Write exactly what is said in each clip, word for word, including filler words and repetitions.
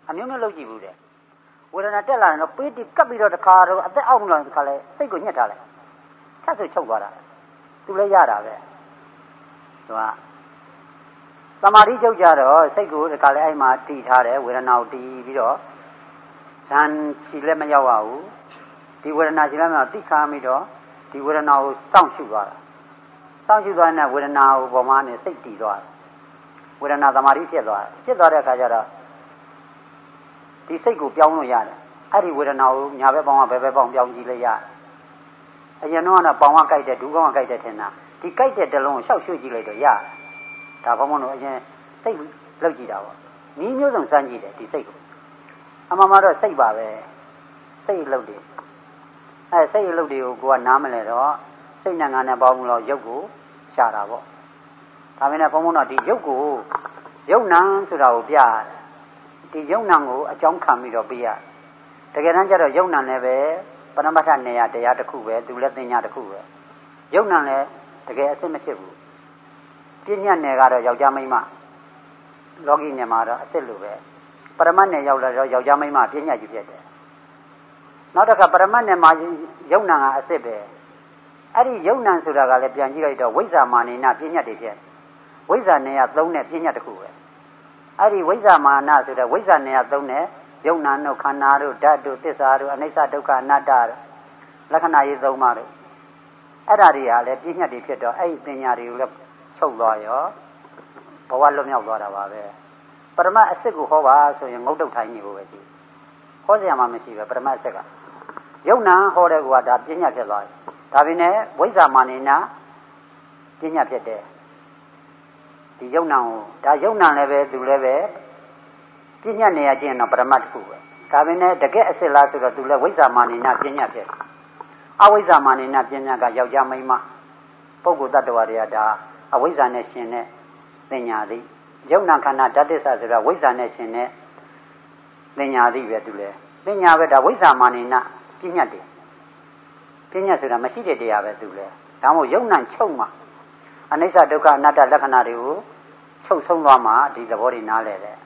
အမျိုးမျိုးလုပ်ကြည့်ဘူးတဲ့ဝေဒနာတက်လာရင်တော့ပေးတိကပ်ပြီးတော့တခါတော့အသက်အောက်လာတခါလဲစိတ်ကိုညှက်ထားလိုက်ချက်ဆိုချုပ်သွားတာသူလည်းရတာပဲသူကသမာဓိချုပ်ကြတော့စိတ်ကိုတခါလဲအဲ့မှာတည်ထားတယ်ဝေဒနာကိုတည်ပြီးတော့ဇန်ချီလည်းမရောက်ရဘူးဒီဝေဒနာချီလည်းမရောက်တိခါပြီးတော့ဒီဝေဒနာကိုစောင့်ရှုသွားတာစောင့်ရှုသွားတဲ့ဝေဒနာကိုပေါ်မှာနေစိတ်တည်သွားတယ်ဝေဒနာသမာဓိဖြစ်သွားတယ်ဖြစ်သွားတဲ့အခါကျတော့ဒီစိတ်ကိုပြောင်းလို့ရတယ်အဲ့ဒီဝေဒနာကိုညာဘက်ပေါင်းကဘယ်ဘက်ပေါင်းပြောင်းကြည့်လိုက်ရတယ်အရင်တော့ကပေါင်းကကြိုက်တယ်ဒူးကောင်းကကြိုက်တယ်ထင်တာဒီကြိုက်တဲ့တလုံးကိုရှောက်ရွှေ့ကြည့်လိုက်တော့ရတယ်ဒါဘုံဘုံတို့အရင်စိတ်လောက်ကြည့်တာပေါ့နီးမျိုးစုံစမ်းကြည့်တယ်ဒီစိတ်ကိုအမှန်မှတော့စိတ်ပါပဲစိတ်လှုပ်တယ်အဲစိတ်လှုပ်တွေကိုကိုကနားမလဲတော့စိတ်နဲ့ငါနဲ့ပေါင်းလို့ရုပ်ကိုရှာတာပေါ့ဒါမင်းနဲ့ဘုံဘုံတော့ဒီရုပ်ကိုရုပ်နာဆိုတာကိုပြရတယ်ဒီယုံနံကိုအကြောင်းခံပြီးတော့ပြရတကယ်တမ်းကျတော့ယုံနံလည်းပဲပရမတ္ထနေရတရားတစ်ခုပဲသူလည်းသင်ညာတစ်ခုပဲယုံနံလည်းတကယ်အစစ်မဖြစ်ဘူးပြဉ္ညာနယ်ကတော့ယောက်ျားမိန်းမလောကီနယ်မှာတော့အစစ်လိုပဲပရမတ်နယ်ရောက်လာတော့ယောက်ျားမိန်းမပြဉ္ညာကြီးဖြစ်တယ်နောက်တစ်ခါပရမတ်နယ်မှာယုံနံကအစစ်ပဲအဲ့ဒီယုံနံဆိုတာကလည်းပြန်ကြည့်လိုက်တော့ဝိဇ္ဇာမာနိနာပြဉ္ညာတွေဖြစ်ဝိဇ္ဇာနယ်ကသုံးတဲ့ပြဉ္ညာတစ်ခုပဲအဲ့ဒီဝိဇ္ဇာမာနဆိုတဲ့ဝိဇ္ဇာနေရာသုံးတဲ့ယုံနာတို့ခန္ဓာတို့ဓာတ်တို့သစ္စာတို့အနိစ္စဒုက္ခအနတ္တတို့လက္ခဏာရေးသုံးပါတို့အဲ့ဒါတွေကလည်းပြည့်ညတ်တွေဖြစ်တော့အဲ့ဒီပညာတွေကိုလည်းချုပ်သွားရောဘဝလွတ်မြောက်သွားတာပါပဲပရမတ်အစစ်ကိုဟောပါဆိုရင်ငုတ်တုတ်ထိုင်းနေဖို့ပဲရှိဟောစရာမှမရှိပဲပရမတ်အစစ်ကယုံနာဟောတဲ့ကွာဒါပြည့်ညတ်ဖြစ်သွားတယ်ဒါပေမဲ့ဝိဇ္ဇာမာနိနာပြည့်ညတ်ဖြစ်တယ်ဒီယုံနာကိုဒါယုံနာလည်းပဲသူလည်းပဲပြဉ္ညာနေရခြင်းတော့ပရမတ်တစ်ခုပဲဒါပေမဲ့တကယ်အစစ်လားဆိုတော့သူလည်းဝိဇ္ဇာမာနိနာပြဉ္ညာဖြစ်အဝိဇ္ဇာမာနိနာပြဉ္ညာကယောက်ျားမိန်းမပုဂ္ဂိုလ်တ attva တွေကဒါအဝိဇ္ဇာနဲ့ရှင်တဲ့ပညာသည်ယုံနာခန္ဓာဓာတ်သစ္စာဆိုတော့ဝိဇ္ဇာနဲ့ရှင်တဲ့ပညာသည်ပဲသူလည်းပညာပဲဒါဝိဇ္ဇာမာနိနာပြဉ္ညာတယ်ပြဉ္ညာဆိုတာမရှိတဲ့တရားပဲသူလည်းဒါမှမဟုတ်ယုံနာချုပ်မှအနိစ္စဒုက္ခအနတ္တလက္ခဏာတွေကိုချုပ်ဆုံးသွားမှဒီသဘောတွေနားလဲတယ်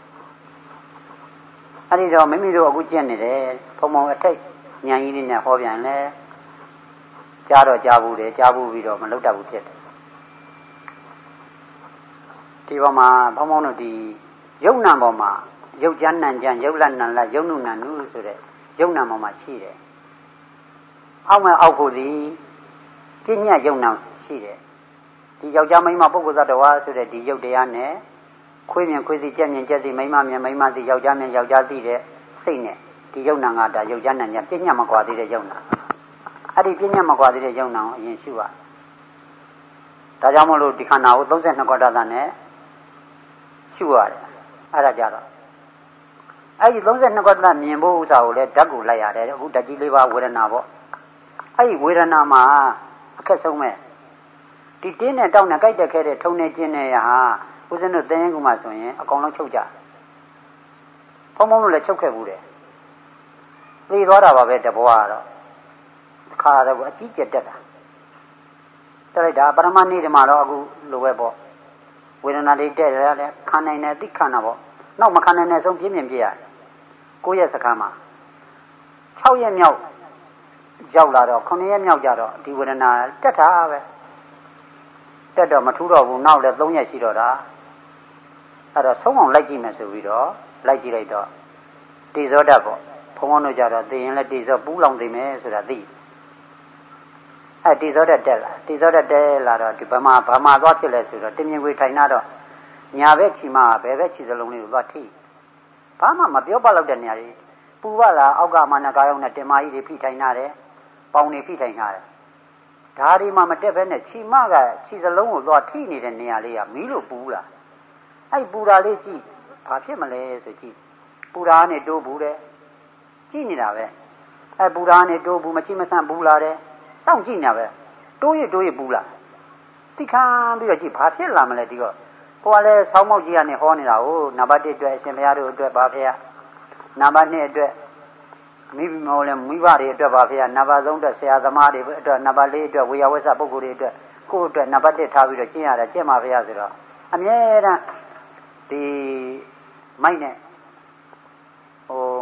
အဲဒီတော့မိမိတို့အခုကျင့်နေတယ်ဘုံဘုံအထိတ်ဉာဏ်ကြီးလေးနဲ့ဟောပြန်လဲကြားတော့ကြားဘူးတယ်ကြားဘူးပြီးတော့မလုပ်တတ်ဘူးဖြစ်တယ်ဒီပေါ်မှာဘုံဘုံတို့ဒီယုံနာပေါ်မှာယုတ်ကြမ်းနံကြမ်းယုတ်လက်နံလက်ယုံနုနံနုဆိုတဲ့ယုံနာပေါ်မှာရှိတယ်အောက်မဲ့အောက်ဖို့ဒီကျင့်ညတ်ယုံနာရှိတယ်ဒီယောက်ျားမိန်းမပုဂ္ဂိုလ်သတ္တဝါဆိုတဲ့ဒီယုတ်တရားနဲ့ခွေးမြင်ခွေးစီကြက်မြင်ကြက်စီမိန်းမမြင်မိန်းမစီယောက်ျားမြင်ယောက်ျားစီတဲ့စိတ်နဲ့ဒီယုတ်နာကဒါယုတ်ကြနံညပြည့်ညတ်မကွာသေးတဲ့ယုတ်နာအဲ့ဒီပြည့်ညတ်မကွာသေးတဲ့ယုတ်နာကိုအရင်ရှုရဒါကြောင့်မလို့ဒီခန္ဓာကိုသုံးဆယ်နှစ်ခွက်တတ်နဲ့ရှုရတယ်အဲ့ဒါကြတော့အဲ့ဒီသုံးဆယ်နှစ်ခွက်တတ်မြင်ဖို့ဥစ္စာကိုလည်းဓာတ်ကိုလိုက်ရတယ်အခုဓာတ်ကြီးလေးပါဝေဒနာပေါ့အဲ့ဒီဝေဒနာမှာအခက်ဆုံးမဲ့ဒီတင်းနဲ့တောင်းနဲ့ကြိုက်တက်ခဲ့တဲ့ထုံနေကျင်းနေရဟာဦးဇင်းတို့တင်းရင်ကူမှဆိုရင်အကောင်လုံးချုပ်ကြဖုံဖုံလို့လည်းချုပ်ခဲ့ဘူးတယ်သိသွားတာပါပဲတဘွားကတော့ခါတော့အကြီးကျက်တက်တာတက်လိုက်တာပရမဏိဓမ္မတော့အခုလိုပဲပေါ့ဝေဒနာတွေတက်ရတယ်ခံနိုင်တယ်သိခံတာပေါ့နောက်မခံနိုင်တဲ့ဆုံးပြင်းပြင်းပြရတယ်ကိုယ့်ရဲ့စခန်းမှာ၆ရက်မြောက်ရောက်လာတော့ခုနှစ်ရက်မြောက်ကြတော့ဒီဝေဒနာတက်တာပဲတက်တော့မထူးတော့ဘူးနောက်လည်းသုံးရက်ရှိတော့တာအဲ့တော့ဆုံးအောင်လိုက်ကြည့်မယ်ဆိုပြီးတော့လိုက်ကြည့်လိုက်တော့တေဇောဓာတ်ပေါ့ဘုံဘုံတို့ကြတော့သိရင်လည်းတေဇောပူးလောင်သိမယ်ဆိုတာသိအဲ့တေဇောဓာတ်တက်လာတေဇောဓာတ်တက်လာတော့ဒီဗမာဗမာသွားဖြစ်လဲဆိုတော့တင်မြင်ခွေထိုင်နာတော့ညာဘက်ချီမဘယ်ဘက်ချီစလုံးလေးကိုသွားထိဘာမှမပြောပါတော့တဲ့နေရာကြီးပူပါလားအောက်ကမနကာရောက်နဲ့တင်မကြီးတွေဖိထိုင်နာတယ်ပေါင်တွေဖိထိုင်နာတယ်ဓာရီမှမတက်ဘဲနဲ့ချီမကချီစလုံးကိုသွားထိနေတဲ့နေရာလေးကမီးလို့ပူလာအဲ့ပူတာလေးကြည့်ဘာဖြစ်မလဲဆိုကြည့်ပူတာနဲ့တိုးဘူးတဲ့ကြည့်နေတာပဲအဲ့ပူတာနဲ့တိုးဘူးမချိမဆန့်ဘူးလာတယ်စောင့်ကြည့်နေတာပဲတိုးရတိုးရဘူးလာတိခမ်းပြီးတော့ကြည့်ဘာဖြစ်လာမလဲဒီတော့ကိုကလည်းဆောင်းမောက်ကြီးကနေဟောနေတာကိုနံပါတ်တစ်အတွက်အရှင်ဘုရားတို့အတွက်ပါဖေရနံပါတ်နှစ်အတွက်မိဘမောလည်းမိဘတွေအတွက်ပါဖေရနံပါတ်သုံးအတွက်ဆရာသမားတွေအတွက်နံပါတ်လေးအတွက်ဝေယဝဆပုဂ္ဂိုလ်တွေအတွက်ကိုယ့်အတွက်နံပါတ်တစ်ထားပြီးတော့ကျင့်ရတယ်ကျင့်ပါဖေရဆိုတော့အမြဲတမ်းဒီမိုက်နဲ့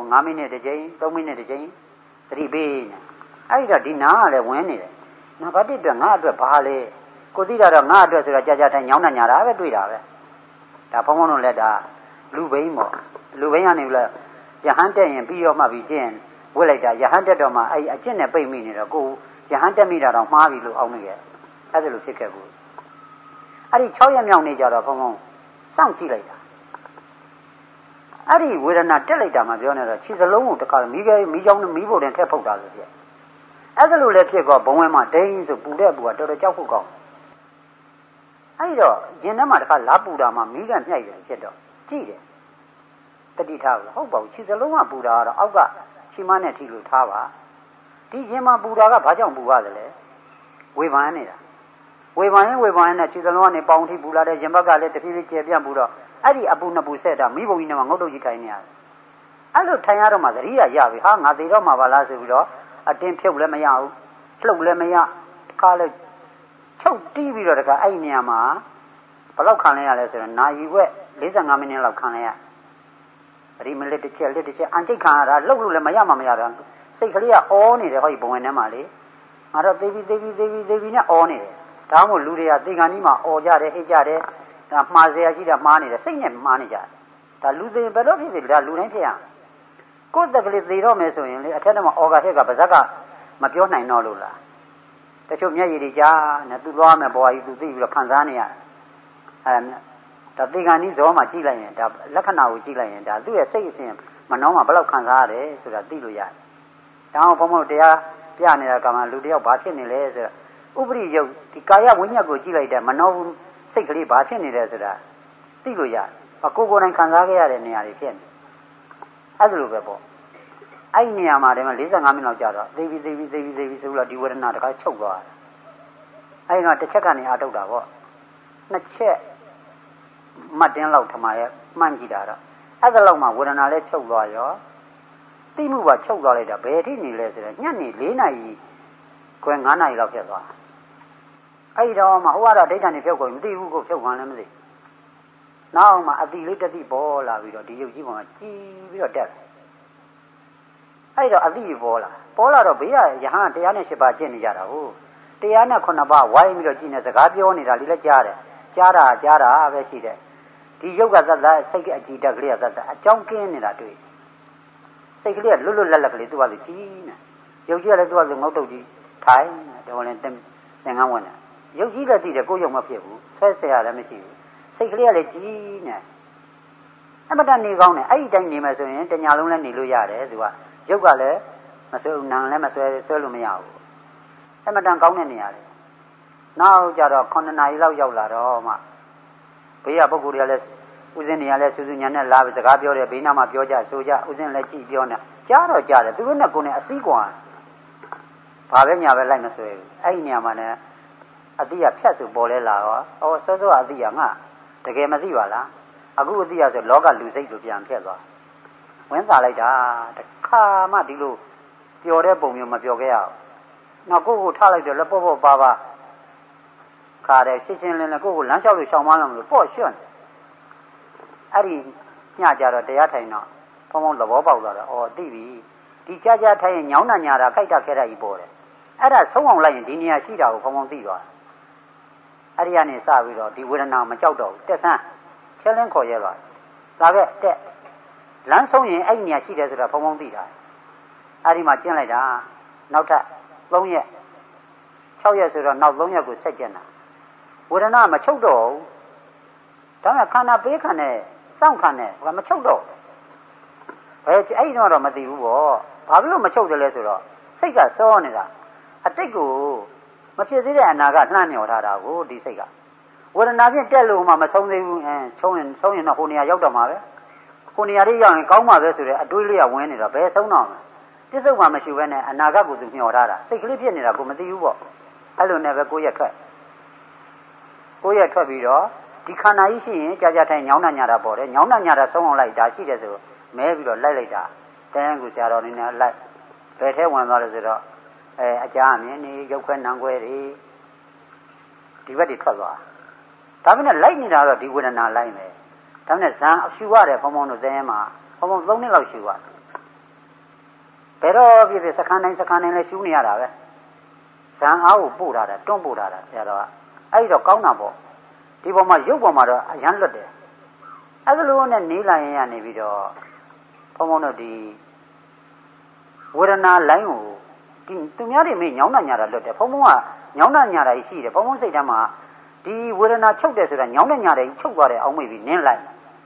ငါးမိနစ်တစ်ချိန်သုံးမိနစ်တစ်ချိန်သတိပေးနေအဲ့ဒါဒီနာကလည်းဝင်နေတယ်နံပါတ်တစ်အတွက်ငါအတွက်ဘာလဲကိုသိတာတော့ငါအတွက်ဆိုတာကြာကြာတိုင်းညောင်းနှံ့ညာတာပဲတွေ့တာပဲဒါဘုံဘုံတို့လက်တာလူဘိန်းပေါ့လူဘိန်းကနေပြီးတော့ယဟန်တက်ရင်ပြီးတော့မှပြီးကျင့်ဝစ်လိုက်တာယဟန်တက်တော့မှအဲ့အကျင့်နဲ့ပိတ်မိနေတော့ကိုယဟန်တက်မိတာတော့မှားပြီလို့အောင်းနေရဲ့အဲ့ဒါလိုဖြစ်ခဲ့ဘူးအဲ့ဒီ၆ရက်မြောက်နေကြတော့ဘုံဘုံစောင့်ကြည့်လိုက်တာအဲ့ဒီဝေဒနာတက်လိုက်တာမှပြောနေတော့ခြေစလုံးကိုတခါမီးခဲမီးချောင်းနဲ့မီးဖို့တင်ထက်ဖုတ်တာလို့ပြအဲ့ဒါလိုလည်းဖြစ်တော့ဘုံဝဲမှာဒိန်းဆိုပူတဲ့ပူကတော်တော်ကြောက်ဖို့ကောင်းအဲ့တော့ရင်ထဲမှာတခါလာပူတာမှမီးကမြှိုက်တယ်ဖြစ်တော့ကြည့်တယ်တတိထားလို့ဟုတ်ပါဘူးခြေစလုံးကပူတာကတော့အောက်ကခြေမနဲ့ထိလို့ထားပါဒီရင်မှာပူတာကဘာကြောင့်ပူရသလဲဝေဖန်နေတာဝေဖန်ရင်ဝေဖန်ရင်နဲ့ခြေစလုံးကနေပေါင်ထိပူလာတဲ့ရင်ဘက်ကလည်းတဖြည်းဖြည်းကျေပြန့်ပူတော့အဲ့ဒီအပူနှစ်ပူဆက်တာမိဘုံကြီးနဲ့မှငုတ်တုတ်ကြီးထိုင်နေရတယ်အဲ့လိုထိုင်ရတော့မှသတိရရပြီဟာငါသေးတော့မှပါလားဆိုပြီးတော့အတင်းဖြုတ်လည်းမရဘူးလှုပ်လည်းမရတခါလဲချုပ်တီးပြီးတော့တခါအဲ့နေရာမှာဘယ်လောက်ခံလဲရလဲဆိုတော့နာရီဝက်၄၅မိနစ်လောက်ခံလဲရအဒီမလက်တစ်ချက်လက်တစ်ချက်အန်တိတ်ခံရတာလှုပ်လို့လည်းမရမှမရတော့စိတ်ကလေးကအောနေတယ်ဟောဒီဘုံဝင်ထဲမှာလေငါတော့သေးပြီးသေးပြီးသေးပြီးသေးပြီးနဲ့အောနေတယ်ဒါမှမဟုတ်လူတွေကသေကန်ကြီးမှာအောကြတယ်ဟိတ်ကြတယ်ဒါမှားစရာရှိတာမှားနေတယ်စိတ်နဲ့မှားနေကြတယ်ဒါလူသေးဘယ်တော့ဖြစ်ဖြစ်ဒါလူတိုင်းဖြစ်ရကိုယ်တက်ကလေးသေတော့မယ်ဆိုရင်လေအထက်ထဲမှာအော်ကဟက်ကပါဇက်ကမပြောနိုင်တော့လို့လားတချို့မျက်ရည်တွေကြားနဲ့သူသွားမယ်ဘဝကြီးသူသိပြီးတော့ခံစားနေရတယ်အဲဒါသေကန်ကြီးဇောမှာကြည့်လိုက်ရင်ဒါလက္ခဏာကိုကြည့်လိုက်ရင်ဒါသူ့ရဲ့စိတ်အစဉ်မနှောင်းမှာဘယ်လောက်ခံစားရတယ်ဆိုတာသိလို့ရတယ်ဒါအောင်ဘုံဘုံတရားပြနေတဲ့ကံမှာလူတယောက်ဘာဖြစ်နေလဲဆိုတော့ဥပရိယုတ်ဒီကာယဝိညာဉ်ကိုကြည့်လိုက်တဲ့မနှောဘူးစိတ်ကလေးဘာဖြစ်နေလဲဆိုတာသိလို့ရတယ်။ကိုယ်ကိုယ်တိုင်ခံစားခဲ့ရတဲ့နေရာတွေဖြစ်နေ။အဲ့ဒါလိုပဲပေါ့။အဲ့ဒီနေရာမှာတည်းက၄၅မိနစ်လောက်ကြာတော့သိပြီသိပြီသိပြီသိပြီဆိုတော့ဒီဝေဒနာတခါချုပ်သွားတယ်။အဲ့ဒီတော့တစ်ချက်ကနေအာထုတ်တာပေါ့။နှစ်ချက်မှတ်တင်းလောက်ထမရဲ့မှန်းကြည့်တာတော့အဲ့ဒါလောက်မှဝေဒနာလည်းချုပ်သွားရောသိမှုပါချုပ်သွားလိုက်တာဘယ်ထိနေလဲဆိုတော့ညနေ၄နာရီခွဲ၅နာရီလောက်ဖြစ်သွားအဲ့ဒီတော့မှဟိုကတော့ဒိဋ္ဌာန်နေဖြုတ်ကုန်မသိဘူးကိုဖြုတ်ခံလည်းမသိနောက်မှအတိလေးတတိပေါ်လာပြီးတော့ဒီရုပ်ကြီးပေါ်မှာကြည်ပြီးတော့တက်တယ်အဲ့ဒီတော့အတိပေါ်လာပေါ်လာတော့ဘေးကယဟန်တရားနဲ့၈ပါးကျင့်နေကြတာဟုတ်တရားနဲ့ခုနှစ်ပါးဝိုင်းပြီးတော့ကြည်နေစကားပြောနေတာလေးလည်းကြားတယ်ကြားတာကြားတာပဲရှိတယ်ဒီရုပ်ကသတ်သတ်စိတ်ကအကြည်တက်ကလေးကသတ်သတ်အကြောင်းကင်းနေတာတွေ့စိတ်ကလေးကလွတ်လွတ်လပ်လပ်ကလေးသူ့ဘာလို့ကြည်နေရုပ်ကြီးကလည်းသူ့ဘာလို့ငုတ်တုတ်ကြီးထိုင်တယ်ဟိုလည်းသင်သင်္ကန်းဝင်တယ်ရုပ်ကြီးလည်းသိတယ်ကိုယ်ရုံမဖြစ်ဘူးဆွဲဆရာလည်းမရှိဘူးစိတ်ကလေးကလည်းကြီးနေအမတန်နေကောင်းတယ်အဲ့ဒီတိုင်းနေမယ်ဆိုရင်တညာလုံးလည်းနေလို့ရတယ်သူကရုပ်ကလည်းမဆွဲဘူးနာမ်လည်းမဆွဲဆွဲလို့မရဘူးအမတန်ကောင်းတဲ့နေရာလေနောက်ကြတော့ခုနှစ်နာရီလောက်ရောက်လာတော့မှဘေးကပုဂ္ဂိုလ်တွေကလည်းဥစဉ်နေရာလဲစူးစူးညံနဲ့လာပြီးစကားပြောတယ်ဘေးနားမှာပြောကြဆိုကြဥစဉ်လည်းကြည့်ပြောနေကြားတော့ကြားတယ်သူတို့နဲ့ကိုယ်နဲ့အစည်းကွာဘာပဲညာပဲလိုက်မဆွဲဘူးအဲ့ဒီနေရာမှာလည်းအတိရဖြတ်ဆိုပေါ်လဲလာတော့အော်စောစောအတိရငါတကယ်မသိပါလားအခုအတိရဆိုလောကလူစိတ်လိုပြန်ဖြစ်သွားဝင်စားလိုက်တာတခါမှဒီလိုပျော်တဲ့ပုံမျိုးမပျော်ခဲ့ရအောင်နောက်ကိုယ့်ကိုထားလိုက်တယ်လက်ပေါ့ပေါ့ပါပါခါတယ်ရှင်းရှင်းလင်းလင်းကိုယ့်ကိုလမ်းလျှောက်လို့ရှောင်မလို့ပေါ့ရွှွန့်အဲ့ဒီညကြတော့တရားထိုင်တော့ဖုံဖုံသဘောပေါက်သွားတော့အော်သိပြီဒီကြကြထိုင်ရင်ညောင်းနာညာတာခိုက်တာခဲတာကြီးပေါ်တယ်အဲ့ဒါဆုံးအောင်လိုက်ရင်ဒီနေရာရှိတာကိုဖုံဖုံသိသွားအဲ့ဒီကနေစပြီးတော့ဒီဝေဒနာမကြောက်တော့ဘူးတက်ဆန်းချဲလင်းခေါ်ရဲသွားလာခဲ့တက်လမ်းဆုံးရင်အဲ့ဒီနေရာရှိတယ်ဆိုတာဖုံဖုံသိတာအဲ့ဒီမှာကျင့်လိုက်တာနောက်ထပ်၃ရက်၆ရက်ဆိုတော့နောက်၃ရက်ကိုဆက်ကျင့်တာဝေဒနာမချုပ်တော့ဘူးဒါမှခန္ဓာပေးခံနဲ့စောင့်ခံနဲ့မချုပ်တော့ဘယ်အဲ့ဒီတော့မသိဘူးပေါ့ဘာဖြစ်လို့မချုပ်တယ်လဲဆိုတော့စိတ်ကစောနေတာအတိတ်ကိုမဖြစ်သေးတဲ့အနာကလှမ်းမြော်ထားတာကိုဒီစိတ်ကဝေဒနာဖြင့်တက်လို့မှမဆုံးသေးဘူးအဲဆုံးရင်ဆုံးရင်တော့ဟိုနေရာရောက်တော့မှာပဲဟိုနေရာလေးရောက်ရင်ကောင်းမှာပဲဆိုတဲ့အတွေးလေးကဝင်နေတော့ဘယ်ဆုံးတော့မှာပြစ္ဆုတ်မှမရှိဘဲနဲ့အနာဂတ်ကိုသူမျှော်ထားတာစိတ်ကလေးဖြစ်နေတာကိုမသိဘူးပေါ့အဲ့လိုနဲ့ပဲကိုယ့်ရဲ့ထွက်ကိုယ့်ရဲ့ထွက်ပြီးတော့ဒီခန္ဓာကြီးရှိရင်ကြာကြာထိုင်ညောင်းနှံ့ညတာပေါ်တယ်ညောင်းနှံ့ညတာဆုံးအောင်လိုက်ဒါရှိတယ်ဆိုမဲပြီးတော့လိုက်လိုက်တာတဲကူဆရာတော်နေနဲ့လိုက်ဘယ်ထဲဝင်သွားလဲဆိုတော့အဲအကြအမြင်နေရုပ်ခွဲနံခွဲတွေဒီဘက်တွေထွက်သွားဒါပေမဲ့လိုက်နေတာတော့ဒီဝေဒနာလိုက်မယ်ဒါပေမဲ့ဇံအဖြူရတယ်ဘုံဘုံတို့တဲမှာဘုံဘုံ၃နှစ်လောက်ရှူရဘယ်တော့ပြည့်ပြည့်စခန်းတိုင်းစခန်းတိုင်းလဲရှူးနေရတာပဲဇံအားကိုပို့ထားတာတွန်းပို့ထားတာဆရာတော်ကအဲ့တော့ကောင်းတာပေါ့ဒီပေါ်မှာရုပ်ပေါ်မှာတော့အရန်လွတ်တယ်အဲ့ဒါလိုနဲ့နေလာရင်ရနေပြီးတော့ဘုံဘုံတို့ဒီဝေဒနာလိုင်းကိုဒီသူများတွေမေးညောင်းတာညာတာလွတ်တယ်ဘုံဘုံကညောင်းတာညာတာရှိတယ်ဘုံဘုံစိတ်ထဲမှာဒီဝေဒနာချုပ်တယ်ဆိုတာညောင်းတဲ့ညာတယ်ချုပ်သွားတယ်အောင်မေ့ပြီးနင်းလိုက်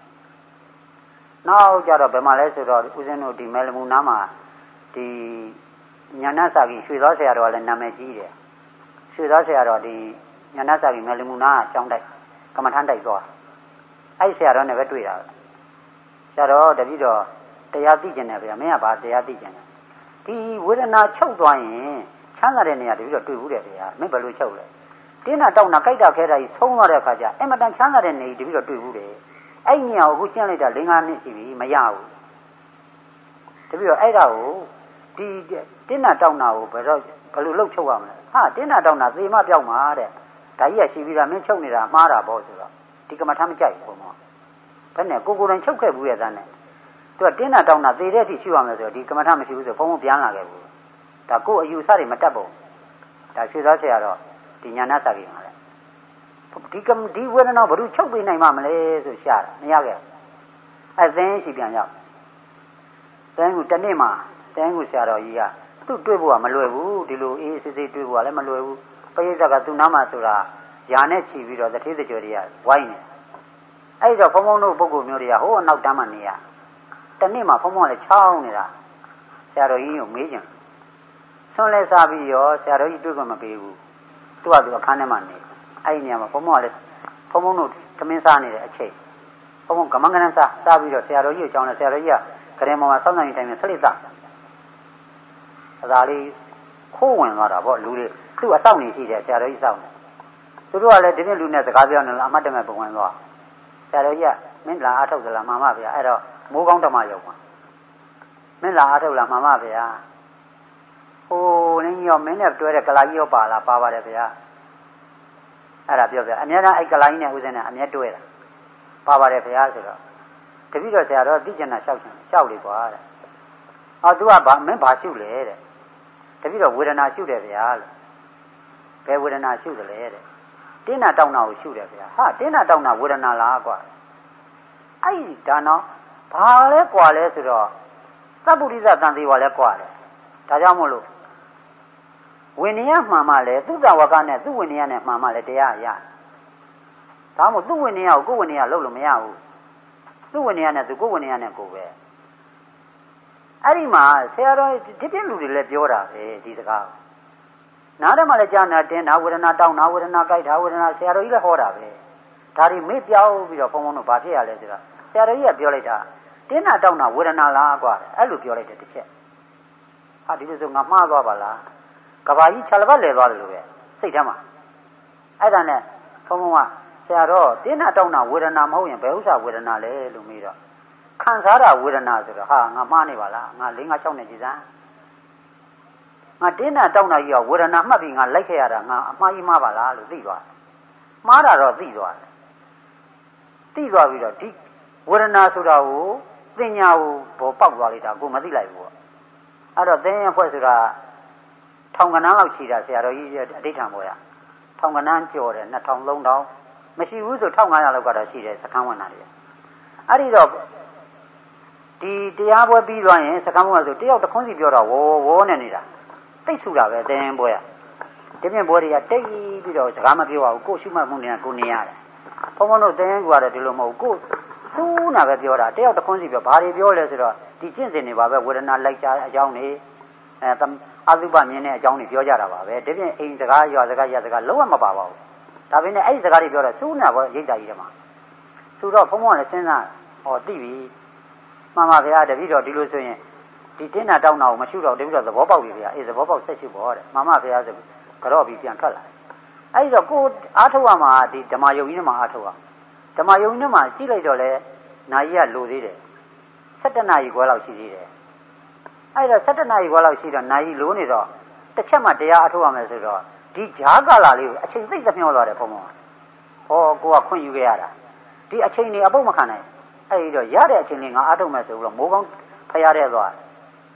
နောက်ကြတော့ဘယ်မှာလဲဆိုတော့ဦးဇင်းတို့ဒီမဲလမူနားမှာဒီညာနာစာကြီးရွှေသောဆရာတော်ကလည်းနာမည်ကြီးတယ်ရွှေသောဆရာတော်ဒီညာနာစာကြီးမဲလမူနားအကြောင်းတိုက်ကမ္မထမ်းတိုက်သွားအဲ့ဆရာတော်နဲ့ပဲတွေ့တာဆရာတော်တပည့်တော်တရားသိကျင်တယ်ဗျာမင်းကဘာတရားသိကျင်လဲဒီဝေဒနာချုပ်သွားရင်ချမ်းသာတဲ့နေရာတပည့်တော်တွေ့ဘူးတယ်ဗျာမင်းဘယ်လိုချုပ်လဲတင်းတာတောက်တာကြိုက်တာခဲတာကြီးဆုံးသွားတဲ့အခါကျအင်မတန်ချမ်းသာတဲ့နေတပည့်တော်တွေ့ဘူးတယ်အဲ့နေရာကိုအခုကျင့်လိုက်တာ၄-၅နှစ်ရှိပြီမရဘူးတပည့်တော်အဲ့ဒါကိုဒီတင်းတာတောက်တာကိုဘယ်တော့ဘယ်လိုလုပ်ချုပ်ရမလဲဟာတင်းတာတောက်တာသေမပြောက်မှာတဲ့ဒါကြီးကရှိပြီးသားမင်းချုပ်နေတာမှားတာပေါ့ဆိုတော့ဒီကမ္မထမ်းမကြိုက်ဘူးဘုံဘယ်နဲ့ကိုကိုယ်တိုင်ချုပ်ခဲ့ဘူးရဲ့သားနဲ့သူကတင်းတာတောက်တာသေတဲ့အထိရှိရမယ်ဆိုတော့ဒီကမ္မထမ်းမရှိဘူးဆိုဘုံဘုံပြန်လာခဲ့ဘူးဒါကိုယ်အယူဆတွေမတက်ဘူးဒါရွှေသားဆရာတော့ဒီညာနာစာကြီးမှာလေဒီကဒီဝေဒနာဘယ်သူချုပ်ပေးနိုင်မှမလဲဆိုရှာတာမရခဲ့အဲသင်းရှိပြန်ရောက်သင်းကတနေ့မှသင်းကဆရာတော်ကြီးကသူ့တွေ့ဖို့ကမလွယ်ဘူးဒီလိုအေးအေးဆေးဆေးတွေ့ဖို့ကလည်းမလွယ်ဘူးပရိသတ်ကသူ့နားမှာဆိုတာယာနဲ့ချီပြီးတော့တထေးတကြော်တွေကဝိုင်းနေအဲ့တော့ဘုံဘုံတို့ပုဂ္ဂိုလ်မျိုးတွေကဟိုအနောက်တန်းမှနေရတနေ့မှဘုံဘုံကလည်းချောင်းနေတာဆရာတော်ကြီးကိုမေးကြတယ်ဆွန်လဲစားပြီးရောဆရာတော်ကြီးတွေ့ခွင့်မပေးဘူးသူကသူအခန်းထဲမှာနေအဲ့ဒီနေရာမှာဘုံဘုံကလည်းဘုံဘုံတို့သမင်းစားနေတဲ့အချိန်ဘုံဘုံကမန်းကနန်းစားစားပြီးတော့ဆရာတော်ကြီးကိုကြောင်းတယ်ဆရာတော်ကြီးကကရင်ပေါ်မှာစောင့်နေတိုင်းမှာဆက်လက်စားအသာလေးခိုးဝင်သွားတာပေါ့လူတွေသူ့အဆောင်နေရှိတယ်ဆရာတော်ကြီးစောင့်တယ်သူတို့ကလည်းဒီနေ့လူနဲ့စကားပြောနေလားအမတ်တမဲ့ပုံဝင်သွားဆရာတော်ကြီးကမင်းလာအားထုတ်သလားမှန်ပါဗျာအဲ့တော့မိုးကောင်းဓမ္မရောက်ပါမင်းလာအားထုတ်လားမှန်ပါဗျာဟိုလင်းရောမင်းနဲ့တွဲတဲ့ကလာကြီးရောပါလားပါပါတယ်ဗျာအဲ့ဒါပြောပြအများအားအဲ့ကလာကြီးနဲ့ဦးစင်းနဲ့အများတွဲတာပါပါတယ်ဗျာဆိုတော့တပည့်တော်ဆရာတော်သိကျင်တာလျှောက်ချင်လျှောက်လေကွာတဲ့အော် तू ကဘာမင်းဘာရှုလဲတဲ့တပည့်တော်ဝေဒနာရှုတယ်ဗျာလို့ဘယ်ဝေဒနာရှုတယ်လဲတဲ့တင်းနာတောင်းနာကိုရှုတယ်ဗျာဟာတင်းနာတောင်းနာဝေဒနာလားကွာအဲ့ဒီဒါနော်ဘာလဲကွာလဲဆိုတော့သဗ္ဗုဒိသတန်သေးပါလဲကွာတယ်ဒါကြောင့်မို့လို့ဝိနည်းမှန်မှလဲသုတဝကနဲ့သူ့ဝိနည်းနဲ့မှန်မှလဲတရားရဒါမှမဟုတ်သူ့ဝိနည်းကိုကိုယ်ဝိနည်းလှုပ်လို့မရဘူးသူ့ဝိနည်းနဲ့သူကိုယ်ဝိနည်းနဲ့ကိုယ်ပဲအဲ့ဒီမှာဆရာတော်ဒီပြည့်လူတွေလည်းပြောတာပဲဒီစကားနားထဲမှာလည်းကြားနာတင်းနာဝေဒနာတောင်းနာဝေဒနာကြိုက်တာဝေဒနာဆရာတော်ကြီးလည်းဟောတာပဲဒါတွေမေ့ပြောင်းပြီးတော့ဘုံဘုံတို့ဘာဖြစ်ရလဲဆိုတော့ဆရာတော်ကြီးကပြောလိုက်တာတင်းနာတောင်းနာဝေဒနာလားကွာအဲ့လိုပြောလိုက်တယ်တစ်ချက်ဟာဒီလိုဆိုငါမှားသွားပါလားကဘာကြီးခြေလပတ်လဲသွားတယ်လို့ပဲစိတ်ထဲမှာအဲ့ဒါနဲ့ဘုံဘုံကဆရာတော်တင်းနာတောင်းနာဝေဒနာမဟုတ်ရင်ဘယ်ဥစ္စာဝေဒနာလဲလို့မေးတော့ခံစားတာဝေဒနာဆိုတော့ဟာငါမှားနေပါလားငါ၄၅၆နဲ့ကြည်စမ်းငါတင်းနာတောင်းတာကြီးကဝေဒနာမှတ်ပြီးငါလိုက်ခဲ့ရတာငါအမှားကြီးမှားပါလားလို့သိသွားတယ်မှားတာတော့သိသွားတယ်သိသွားပြီးတော့ဒီဝေဒနာဆိုတာကိုသင်ညာကိုပေါ်ပေါက်သွားလိုက်တာကိုမသိလိုက်ဘူးပေါ့အဲ့တော့သင်ရဲ့ဖွဲ့ဆိုတာထောင်ကနန်းလောက်ရှိတာဆရာတော်ကြီးအဋ္ဌံပေါ်ရထောင်ကနန်းကျော်တယ်နှစ်ထောင်သုံးထောင်မရှိဘူးဆို၁၅၀၀လောက်ကတော့ရှိတယ်စခန်းဝင်တာတွေအဲ့ဒီတော့ဒီတရားပွဲပြီးသွားရင်စကမ်းပွဲဆိုတယောက်တခွန်းစီပြောတော့ဝေါ်ဝေါ်နဲ့နေတာတိတ်ဆူတာပဲသင်ပွဲကဒီပြင်ပွဲတွေကတိတ်ပြီးတော့စကားမပြောပါဘူးကိုရှုမှတ်မှုနေတာကိုနေရတယ်ဘုံဘုံတို့သင်ကတော့ဒီလိုမဟုတ်ကိုစူးနာပဲပြောတာတယောက်တခွန်းစီပြောဘာတွေပြောလဲဆိုတော့ဒီကျင့်စဉ်တွေပါပဲဝေဒနာလိုက်ကြအကြောင်းတွေအဲအသုဘမြင်တဲ့အကြောင်းတွေပြောကြတာပါပဲဒီပြင်အိမ်စကားရွာစကားရစကားလုံးဝမပါပါဘူးဒါပေမဲ့အဲ့ဒီစကားတွေပြောတော့စူးနာပေါ့ရိတ်တာကြီးတယ်မှာစူတော့ဘုံဘုံကလည်းစဉ်းစားဟောသိပြီမှန်ပါဗျာတပည့်တော်ဒီလိုဆိုရင်ဒီတင်းနာတောင်းတာကိုမရှုတော့တပည့်တော်သဘောပေါက်ပြီဗျာအေးသဘောပေါက်ဆက်ရှုဖို့တဲ့မှန်ပါဗျာဆိုကြော့ပြီးပြန်ထွက်လာအဲ့ဒီတော့ကိုအားထုတ်ရမှာဒီဓမ္မယုံကြီးနဲ့မှအားထုတ်ရဓမ္မယုံကြီးနဲ့မှကြည့်လိုက်တော့လေနာကြီးကလိုသေးတယ်၁၇နာရီခွဲလောက်ရှိသေးတယ်အဲ့တော့၁၇နာရီခွဲလောက်ရှိတော့နာကြီးလိုနေတော့တစ်ချက်မှတရားအားထုတ်ရမယ်ဆိုတော့ဒီဂျားကာလာလေးကိုအချိန်သိပ်သမျှသွားတယ်ဘုံဘုံဟောကိုကခွင့်ယူခဲ့ရတာဒီအချိန်ကြီးအပုတ်မခံနိုင်အဲ့ဒီတော့ရတဲ့အချိန်လေးငါအားထုတ်မယ်ဆိုတော့မိုးကောင်းဖျားတဲ့သွား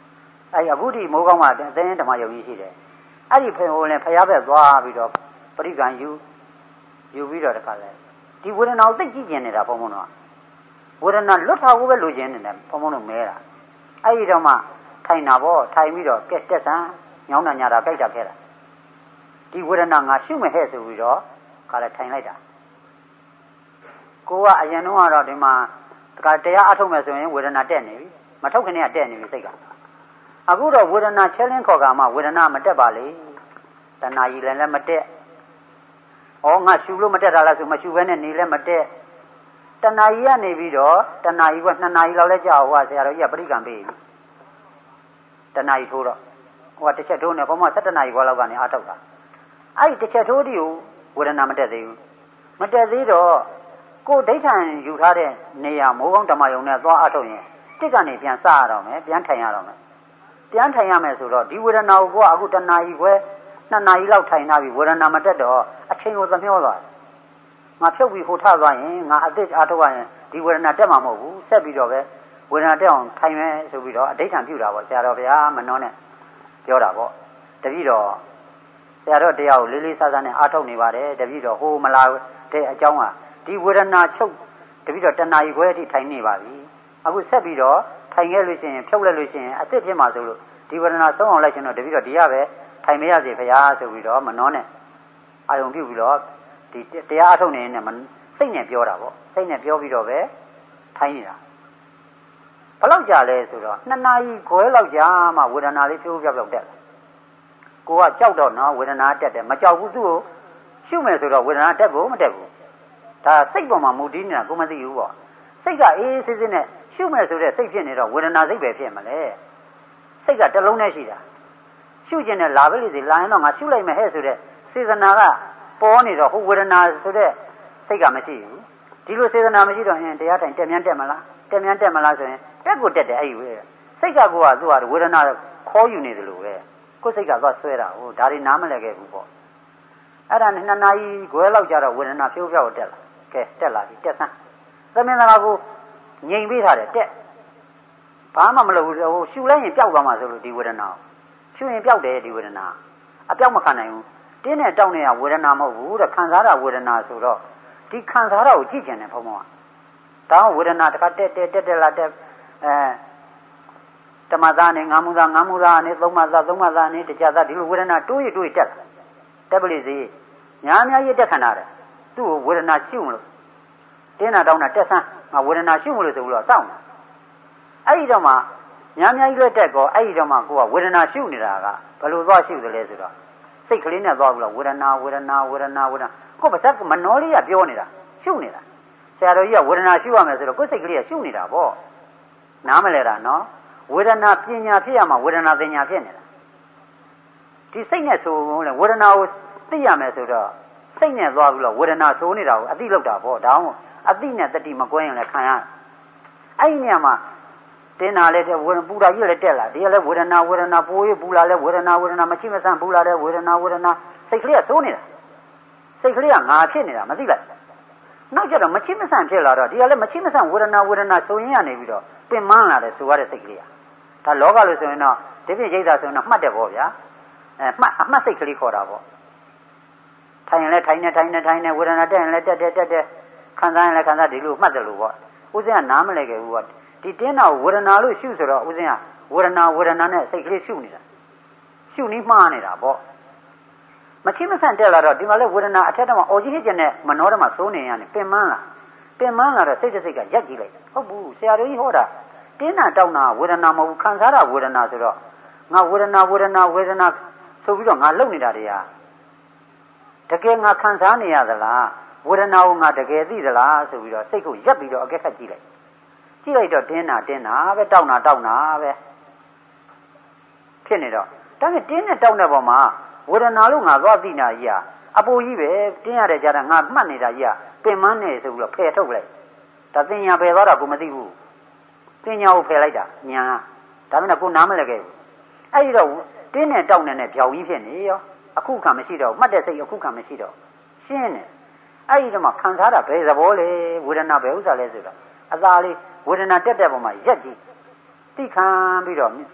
အဲ့အခုဒီမိုးကောင်းမှာအသင်းဓမ္မယုံကြီးရှိတယ်အဲ့ဒီဖေဟိုလည်းဖျားဘက်သွားပြီးတော့ပရိကံယူယူပြီးတော့တခါလဲဒီဝေဒနာကိုသိကြည့်ကျင်နေတာဘုံဘုံတော့ဝေဒနာလွတ်ထားဖို့ပဲလိုချင်နေတယ်ဘုံဘုံတို့မဲတာအဲ့ဒီတော့မှထိုင်တာပေါ့ထိုင်ပြီးတော့ကဲတက်ဆန်းညောင်းတာညာတာကြိုက်တာခဲတာဒီဝေဒနာငါရှုမဲ့ဟဲ့ဆိုပြီးတော့ခါလဲထိုင်လိုက်တာကိုကအရင်တော့ကတော့ဒီမှာတခါတရားအထုတ်မယ်ဆိုရင်ဝေဒနာတက်နေပြီမထုတ်ခင်ကတက်နေပြီစိတ်ကအခုတော့ဝေဒနာချဲလင်းခေါ်ကမှဝေဒနာမတက်ပါလေတဏှာကြီးလည်းလည်းမတက်ဩငါရှုလို့မတက်တာလားဆိုမရှုဘဲနဲ့နေလည်းမတက်တဏှာကြီးကနေပြီးတော့တဏှာကြီးကနှစ်နာရီလောက်လဲကြာဟိုကဆရာတော်ကြီးကပရိကံပေးပြီတဏှာကြီးထိုးတော့ဟိုကတစ်ချက်ထိုးနေဘုံမှာsevenနာရီခွဲလောက်ကနေအားထုတ်တာအဲ့ဒီတစ်ချက်ထိုးဒီကိုဝေဒနာမတက်သေးဘူးမတက်သေးတော့ကိုဒိဋ္ဌံယူထားတဲ့နေရာမိုးကောင်းဓမ္မယုံနဲ့သွားအားထုတ်ရင်တစ်ကနေပြန်စရတော့မယ်ပြန်ထိုင်ရတော့မယ်ပြန်ထိုင်ရမယ်ဆိုတော့ဒီဝေဒနာကိုကအခုတဏှာကြီးခွဲနှစ်နာရီလောက်ထိုင်ထားပြီဝေဒနာမတက်တော့အချိန်ကိုသမျောသွားငါဖြုတ်ပြီးဟိုထသွားရင်ငါအသက်အားထုတ်ရရင်ဒီဝေဒနာတက်မှာမဟုတ်ဘူးဆက်ပြီးတော့ပဲဝေဒနာတက်အောင်ထိုင်မယ်ဆိုပြီးတော့အဋ္ဌံပြုတာပေါ့ဆရာတော်ဗျာမနှောနဲ့ပြောတာပေါ့တပည့်တော်ဆရာတော်တရားကိုလေးလေးစားစားနဲ့အားထုတ်နေပါတယ်တပည့်တော်ဟိုမလာတဲ့အကြောင်းကဒီဝေဒနာချုပ်တပည့်တော်တဏှာကြီးခွဲအထိထိုင်နေပါပြီအခုဆက်ပြီးတော့ထိုင်ခဲ့လို့ရှိရင်ဖြုတ်လိုက်လို့ရှိရင်အသက်ဖြစ်မှာဆိုလို့ဒီဝေဒနာဆုံးအောင်လိုက်ရှင်တော့တပည့်တော်ဒီရပဲထိုင်မရစေဖရာဆိုပြီးတော့မနှောနဲ့အာယုံပြုပြီးတော့ဒီတရားအထုတ်နေနေစိတ်နဲ့ပြောတာပေါ့စိတ်နဲ့ပြောပြီးတော့ပဲထိုင်နေတာဘယ်လောက်ကြာလဲဆိုတော့နှစ်နာရီခွဲလောက်ကြာမှဝေဒနာလေးဖြိုးဖြောက်ဖြောက်တက်လာကိုကကြောက်တော့နော်ဝေဒနာတက်တယ်မကြောက်ဘူးသူ့ကိုရှုမယ်ဆိုတော့ဝေဒနာတက်ဖို့မတက်ဘူးဒါစိတ်ပေါ်မှာမူတည်နေတာကိုမသိဘူးပေါ့စိတ်ကအေးအေးဆေးဆေးနဲ့ရှုမယ်ဆိုတဲ့စိတ်ဖြစ်နေတော့ဝေဒနာစိတ်ပဲဖြစ်မလဲစိတ်ကတစ်လုံးနဲ့ရှိတာရှုခြင်းနဲ့လာပဲလေစီလာရင်တော့ငါရှုလိုက်မယ်ဟဲ့ဆိုတဲ့စေတနာကပေါ်နေတော့ဟိုဝေဒနာဆိုတဲ့စိတ်ကမရှိဘူးဒီလိုစေတနာမရှိတော့ရင်တရားတိုင်တက်မြန်းတက်မလားတက်မြန်းတက်မလားဆိုရင်တက်ကိုတက်တယ်အဲ့ဒီဝေစိတ်ကကိုကသူ့ဟာဝေဒနာခေါ်ယူနေတယ်လို့ပဲကိုယ်စိတ်ကသွားဆွဲတာဟိုဒါတွေနားမလဲခဲ့ဘူးပေါ့အဲ့ဒါနဲ့နှစ်နာရီခွဲလောက်ကြာတော့ဝေဒနာဖြိုးဖြောက်တက်လာကဲတက်လာပြီတက်ဆန်းသမင်္သာကိုငြိမ်ပေးထားတယ်တက်ဘာမှမလုပ်ဘူးဟိုရှူလိုက်ရင်ပျောက်သွားမှာဆိုလို့ဒီဝေဒနာရှူရင်ပျောက်တယ်ဒီဝေဒနာအပျောက်မခံနိုင်ဘူးတင်းနဲ့တောက်နေတာဝေဒနာမဟုတ်ဘူးတဲ့ခံစားတာဝေဒနာဆိုတော့ဒီခံစားတာကိုကြည့်ကျင်တယ်ဘုံဘုံကဒါဝေဒနာတခါတက်တက်တက်တက်လာတက်အဲတမသားနဲ့ငါးမူသားငါးမူသားနဲ့သုံးမသားသုံးမသားနဲ့တကြသားဒီလိုဝေဒနာတိုးရတိုးရတက်တက်ပလိစီညာများကြီးတက်ခဏတာတယ်သူ့ကိုဝေဒနာရှုမလို့တင်းနာတောင်းတာတက်ဆန်းငါဝေဒနာရှုမလို့ဆိုပြီးတော့စောင့်တယ်အဲ့ဒီတော့မှညာများကြီးလက်တက်ကောအဲ့ဒီတော့မှကိုကဝေဒနာရှုနေတာကဘယ်လိုသွားရှုသလဲဆိုတော့စိတ်ကလေးနဲ့သွားဘူးလားဝေဒနာဝေဒနာဝေဒနာဝေဒနာကိုပါစက်မနှောလေးကပြောနေတာရှုနေတာဆရာတော်ကြီးကဝေဒနာရှုရမယ်ဆိုတော့ကိုယ်စိတ်ကလေးကရှုနေတာပေါ့နားမလဲတာနော်ဝေဒနာပညာဖြစ်ရမှာဝေဒနာပညာဖြစ်နေတာဒီစိတ်နဲ့ဆိုလဲဝေဒနာကိုသိရမယ်ဆိုတော့စိတ်နဲ့သွားဘူးလားဝေဒနာဆိုနေတာကိုအသိလောက်တာပေါ့ဒါအောင်အသိနဲ့တတိမကွဲရင်လည်းခံရအဲ့ဒီနေရာမှာတင်းနာလဲတဲ့ဝေဒပူတာကြီးလည်းတက်လာဒီကလည်းဝေဒနာဝေဒနာပိုးရပူလာလဲဝေဒနာဝေဒနာမချိမဆန့်ပူလာတဲ့ဝေဒနာဝေဒနာစိတ်ကလေးကစိုးနေတာစိတ်ကလေးကငါဖြစ်နေတာမသိလိုက်နောက်ကျတော့မချိမဆန့်ဖြစ်လာတော့ဒီကလည်းမချိမဆန့်ဝေဒနာဝေဒနာဆိုရင်ရနေပြီးတော့ပင်မလာတယ်ဆိုရတဲ့စိတ်ကလေးကဒါလောကလို့ဆိုရင်တော့ဒီပြည့်ရိတ်တာဆိုရင်တော့မှတ်တယ်ပေါ့ဗျာအဲမှတ်အမှတ်စိတ်ကလေးခေါ်တာပေါ့ထိုင်ရင်လည်းထိုင်နေထိုင်နေထိုင်နေဝေဒနာတက်ရင်လည်းတက်တက်တက်တက်ခံစားရင်လည်းခံစားဒီလိုမှတ်တယ်လို့ပေါ့ဦးဇင်းကနားမလဲခဲ့ဘူးပေါ့ဒီတင်းတော်ဝေဒနာလို့ရှုဆိုတော့ဦးဇင်းကဝေဒနာဝေဒနာနဲ့စိတ်ကလေးရှုနေတာရှုနီးမှားနေတာပေါ့မချိမဆန့်တက်လာတော့ဒီမှာလဲဝေဒနာအထက်တော့အော်ကြီးဟစ်ကျင်တဲ့မနှောတော့မှစိုးနေရတယ်ပင်မလာပင်မလာတော့စိတ်တစ်စိတ်ကရက်ကြည့်လိုက်ဟုတ်ဘူးဆရာတော်ကြီးဟောတာတင်းနာတောင်းတာဝေဒနာမဟုတ်ဘူးခံစားတာဝေဒနာဆိုတော့ငါဝေဒနာဝေဒနာဝေဒနာဆိုပြီးတော့ငါလုံနေတာတရားတကယ်ငါခံစားနေရသလားဝေဒနာကိုငါတကယ်သိသလားဆိုပြီးတော့စိတ်ကိုရက်ပြီးတော့အကဲခတ်ကြည့်လိုက်ကြည့်လိုက်တော့တင်းနာတင်းနာပဲတောက်နာတောက်နာပဲဖြစ်နေတော့ဒါနဲ့တင်းနဲ့တောက်တဲ့ပုံမှာဝေဒနာလို့ငါသွားသိနာကြီးอ่ะအပူကြီးပဲတင်းရတဲ့ကြတာငါမှတ်နေတာကြီးอ่ะပင်မနေဆိုပြီးတော့ဖယ်ထုတ်လိုက်ဒါတင်ညာဖယ်သွားတာကိုမသိဘူးတင်ညာကိုဖယ်လိုက်တာညာဒါမှမဟုတ်ကိုနားမလဲခဲ့ဘူးအဲ့ဒီတော့တင်းနဲ့တောက်နဲ့ဖြောင်ကြီးဖြစ်နေရောအခုခံမရှိတော့မှတ်တဲ့စိတ်အခုခံမရှိတော့ရှင်းနေအဲ့ဒီတော့မှခံစားတာဘယ်သဘောလဲဝေဒနာဘယ်ဥစ္စာလဲဆိုတော့အသာလေးဝေဒနာတက်တဲ့ပုံမှာရက်ကြည့်သိခံပြီးတော့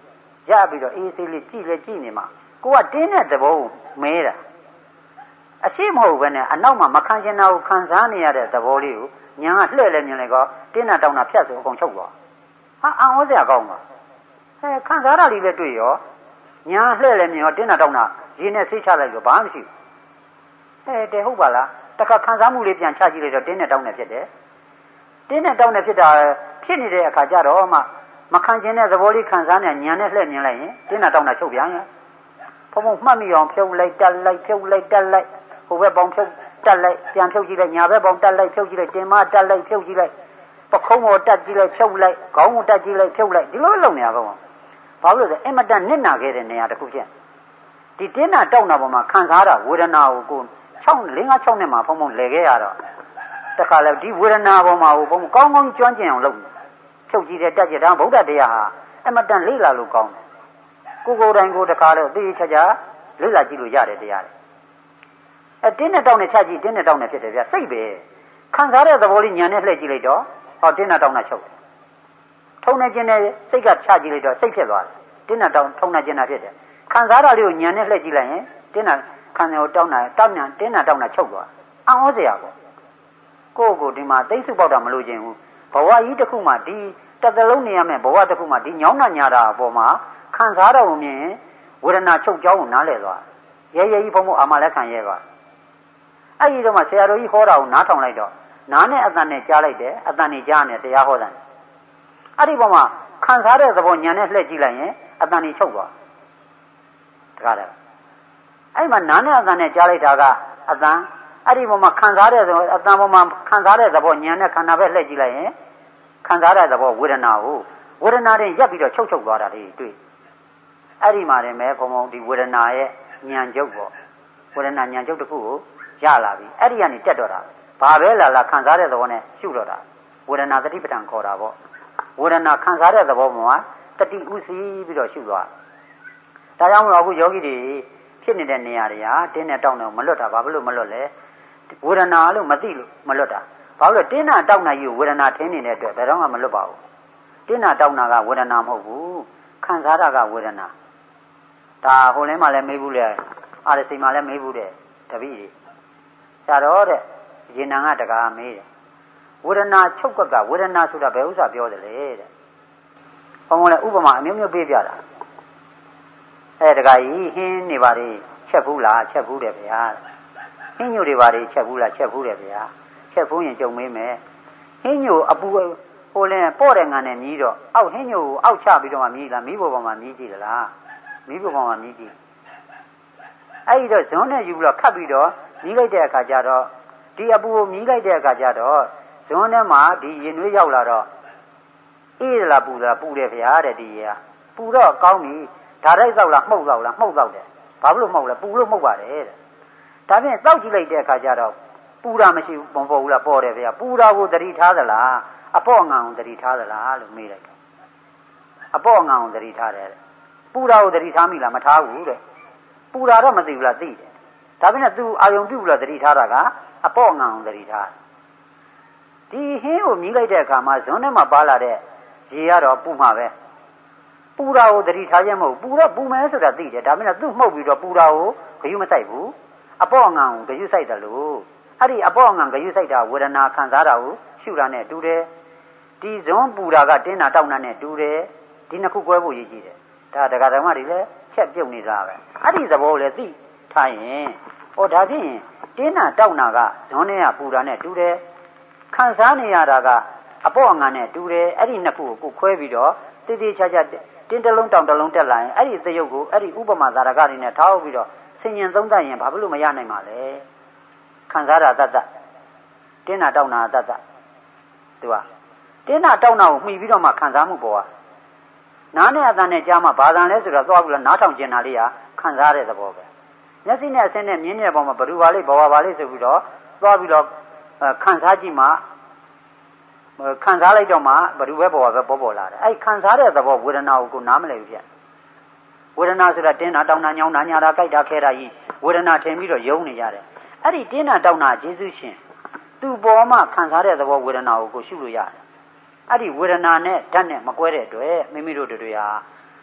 ရပြီးတော့အေးဆေးလေးကြည့်လေကြည့်နေမှာကိုကတင်းတဲ့သဘောကိုမဲတာအရှိမဟုတ်ဘဲနဲ့အနောက်မှာမခံကျင်တာကိုခံစားနေရတဲ့သဘောလေးကိုညာကလှည့်လဲမြင်လိုက်တော့တင်းတာတောင်းတာဖြတ်ဆိုအကုန်ချုပ်သွားဟာအံ့ဩစရာကောင်းပါဟဲ့ခံစားတာလေးပဲတွေ့ရောညာလှည့်လဲမြင်ရောတင်းတာတောင်းတာရင်းနဲ့ဆေးချလိုက်တော့ဘာမှမရှိဘူးဟဲ့တဲ့ဟုတ်ပါလားတခါခံစားမှုလေးပြန်ချကြည့်လိုက်တော့တင်းနဲ့တောင်းနဲ့ဖြစ်တယ်တင်းနဲ့တောင်းနဲ့ဖြစ်တာဖြစ်နေတဲ့အခါကျတော့မှမခံကျင်တဲ့သဘောလေးခံစားနေညာနဲ့လှည့်မြင်လိုက်ရင်တင်းတာတောင်းတာချုပ်ပြန်ရင်ဘုံဘုံမှတ်မိအောင်ဖြုတ်လိုက်တက်လိုက်ဖြုတ်လိုက်တက်လိုက်ဟိုဘက်ပေါင်ဖြုတ်တက်လိုက်ပြန်ဖြုတ်ကြည့်လိုက်ညာဘက်ပေါင်တက်လိုက်ဖြုတ်ကြည့်လိုက်တင်မတက်လိုက်ဖြုတ်ကြည့်လိုက်ပခုံးပေါ်တက်ကြည့်လိုက်ဖြုတ်လိုက်ခေါင်းပေါ်တက်ကြည့်လိုက်ဖြုတ်လိုက်ဒီလိုလုပ်နေရပါဘောဘာလို့လဲအင်မတန်နစ်နာခဲ့တဲ့နေရာတစ်ခုဖြစ်ဒီတင်းနာတောက်နာပေါ်မှာခံစားတာဝေဒနာကိုကို၆ ၄ ၅ ၆နှစ်မှာဖုံဖုံလဲခဲ့ရတော့တခါလဲဒီဝေဒနာပေါ်မှာကိုဘုံကောင်းကောင်းကျွမ်းကျင်အောင်လုပ်ဖြုတ်ကြည့်တဲ့တက်ကြတာဗုဒ္ဓတရားဟာအင်မတန်လေးလာလို့ကောင်းတယ်ကိုကိုယ်တိုင်ကိုတခါလဲသိချာချာလေးလာကြည့်လို့ရတယ်တရားတယ်အဲတင်းနဲ့တောင်းနဲ့ချကြည့်တင်းနဲ့တောင်းနဲ့ဖြစ်တယ်ဗျစိတ်ပဲခံစားတဲ့သဘောလေးညာနဲ့လှည့်ကြည့်လိုက်တော့ဟောတင်းနဲ့တောင်းနဲ့ချုပ်တယ်ထုံနေခြင်းနဲ့စိတ်ကချကြည့်လိုက်တော့စိတ်ဖြစ်သွားတယ်တင်းနဲ့တောင်းထုံနေခြင်းနဲ့ဖြစ်တယ်ခံစားတာလေးကိုညာနဲ့လှည့်ကြည့်လိုက်ရင်တင်းနဲ့ခံတယ်ကိုတောင်းတာတောင်းညာတင်းနဲ့တောင်းနဲ့ချုပ်သွားအံ့ဩစရာပေါ့ကိုယ့်ကိုဒီမှာသိစုပေါက်တာမလို့ခြင်းဘူးဘဝကြီးတစ်ခုမှဒီတစ်သလုံးနေရမယ်ဘဝတစ်ခုမှဒီညောင်းနာညာတာအပေါ်မှာခံစားတော့မြင်ဝေဒနာချုပ်ကြောင်းကိုနားလည်သွားရဲရဲကြီးဘုံဘုံအာမလက်ခံရဲသွားအဲ့ဒီတော့မှဆရာတော်ကြီးဟောတာကိုနားထောင်လိုက်တော့နားနဲ့အတန်နဲ့ကြားလိုက်တယ်အတန်နဲ့ကြားနေတရားဟောတယ်အဲ့ဒီပုံမှာခံစားတဲ့သဘောညာနဲ့လှည့်ကြည့်လိုက်ရင်အတန်ကြီးချုပ်သွားတကားတယ်အဲ့မှာနားနဲ့အတန်နဲ့ကြားလိုက်တာကအတန်အဲ့ဒီပုံမှာခံစားတဲ့သဘောအတန်ပုံမှာခံစားတဲ့သဘောညာနဲ့ခန္ဓာပဲလှည့်ကြည့်လိုက်ရင်ခံစားတဲ့သဘောဝေဒနာကိုဝေဒနာတွေရပ်ပြီးတော့ချုပ်ချုပ်သွားတာလေးတွေ့အဲ့ဒီမှာနေမဲ့ဘုံဘုံဒီဝေဒနာရဲ့ဉာဏ်ချုပ်ပေါ့ဝေဒနာဉာဏ်ချုပ်တစ်ခုကိုရလာပြီအဲ့ဒီကနေတက်တော့တာဘာပဲလာလာခံစားတဲ့သဘောနဲ့ရှုတော့တာဝေဒနာသတိပဋ္ဌာန်ခေါ်တာပေါ့ဝေဒနာခံစားတဲ့သဘောမှာတတိဥစီပြီးတော့ရှုသွားဒါကြောင့်မလို့အခုယောဂီတွေဖြစ်နေတဲ့နေရာတွေဟာတင်းနဲ့တောက်နေမလွတ်တာဘာလို့မလွတ်လဲဝေဒနာလို့မသိလို့မလွတ်တာဘာလို့တင်းနာတောက်နေယူဝေဒနာထင်းနေတဲ့အတွက်ဘယ်တော့မှမလွတ်ပါဘူးတင်းနာတောက်နာကဝေဒနာမဟုတ်ဘူးခံစားတာကဝေဒနာဒါဟိုလင်းမှလည်းမေးဘူးလေအာရစိမှလည်းမေးဘူးတဲ့တပည့်တွေဆရာတော်တဲ့ရေနံကတကားမေးတယ်ဝေဒနာချုပ်ကကဝေဒနာဆိုတာဘယ်ဥစ္စာပြောတယ်လေတဲ့ဘုံကလည်းဥပမာအမျိုးမျိုးပေးပြတာအဲတကားကြီးဟင်းနေပါလေချက်ဘူးလားချက်ဘူးတယ်ဗျာဟင်းညိုတွေပါလေချက်ဘူးလားချက်ဘူးတယ်ဗျာချက်ဘူးရင်ကြုံမေးမယ်ဟင်းညိုအပူဟိုလင်းပေါ့တဲ့ငံနဲ့မြည်တော့အောက်ဟင်းညိုကိုအောက်ချပြီးတော့မှမြည်လားမိဘပေါ်မှာမြည်ကြည့်သလားမိဘပေါ်မှာမြည်ကြည့်အဲ့ဒီတော့ဇွန်းနဲ့ယူပြီးတော့ခတ်ပြီးတော့မြည်လိုက်တဲ့အခါကျတော့ဒီအပူကိုမြည်လိုက်တဲ့အခါကျတော့ဇွန်းထဲမှာဒီရင်သွေးရောက်လာတော့အေးလားပူလားပူတယ်ဗျာတဲ့ဒီရေပူတော့ကောင်းပြီဓာတ်ရိုက်သောက်လားမှုတ်သောက်လားမှုတ်သောက်တယ်ဘာလို့မှုတ်လဲပူလို့မှုတ်ပါတယ်တဲ့ဒါဖြင့်သောက်ကြည့်လိုက်တဲ့အခါကျတော့ပူတာမရှိဘူးပုံပေါ်ဘူးလားပေါ်တယ်ဗျာပူတာကိုသတိထားသလားအပေါ့ငံကိုသတိထားသလားလို့မေးလိုက်တယ်အပေါ့ငံကိုသတိထားတယ်ပူတာကိုသတိထားမိလားမထားဘူးတဲ့ပူတာတော့မသိဘူးလားသိတယ်ဒါပေမဲ့သူအာယုံပြုတ်လို့သတိထားတာကအပေါ့ငံကိုသတိထားဒီဟင်းကိုမြည်လိုက်တဲ့အခါမှာဇွန်းထဲမှာပါလာတဲ့ရေကတော့ပူမှာပဲပူတာကိုသတိထားခြင်းမဟုတ်ပူတော့ပူမယ်ဆိုတာသိတယ်ဒါပေမဲ့သူ့မှုတ်ပြီးတော့ပူတာကိုဂယုမဆိုင်ဘူးအပေါ့ငံကိုဂယုဆိုင်တယ်လို့အဲ့ဒီအပေါ့ငံဂယုဆိုင်တာဝေဒနာခံစားတာကိုရှုတာနဲ့တူတယ်ဒီဇွန်းပူတာကတင်းတာတောက်တာနဲ့တူတယ်ဒီနှစ်ခုကွဲဖို့ရည်ကြည့်တယ်ဒါဒကာဓမ္မတွေလည်းချက်ပြုတ်နေတာပဲအဲ့ဒီသဘောကိုလည်းသိထားရင်ဟောဒါဖြင့်တင်းတာတောက်တာကဇွန်းနဲ့ကပူတာနဲ့တူတယ်ခံစားနေရတာကအပေါ့အငံနဲ့တူတယ်အဲ့ဒီနှစ်ခုကိုခွဲပြီးတော့တိတိကျကျတင်းတလုံးတောင်တလုံးတက်လာရင်အဲ့ဒီသရုပ်ကိုအဲ့ဒီဥပမာသာရကတွေနဲ့ထောက်ပြီးတော့ဆင်ញင်သုံးသပ်ရင်ဘာဖြစ်လို့မရနိုင်ပါလဲခံစားတာတတ်တတ်တင်းတာတောက်တာတတ်တတ်သူကတင်းတာတောက်တာကိုမှီပြီးတော့မှခံစားမှုပေါ်ကနားနဲ့အသံနဲ့ကြားမှဘာသာလဲဆိုတော့သွားပြီးတော့နားထောင်ကျင်တာလေးဟာခံစားတဲ့သဘောပဲမျက်စိနဲ့အဆင်းနဲ့မြင်တဲ့ပုံမှာဘယ်သူပါလိဘဝပါလိဆိုပြီးတော့သွားပြီးတော့ခံစားကြည့်မှခံစားလိုက်တော့မှဘယ်သူပဲပေါ်ပဲပေါ်ပေါ်လာတယ်အဲ့ခံစားတဲ့သဘောဝေဒနာကိုကိုနားမလည်ဘူးပြဝေဒနာဆိုတာတင်းတာတောင်းတာညောင်းတာညာတာကြိုက်တာခဲတာကြီးဝေဒနာထင်ပြီးတော့ယုံနေရတယ်အဲ့ဒီတင်းတာတောင်းတာကျေးဇူးရှင်သူ့ပေါ်မှာခံစားတဲ့သဘောဝေဒနာကိုကိုရှုလို့ရတယ်အဲ့ဒီဝေဒနာနဲ့ဓာတ်နဲ့မကွဲတဲ့အတွက်မိမိတို့တို့တွေဟာ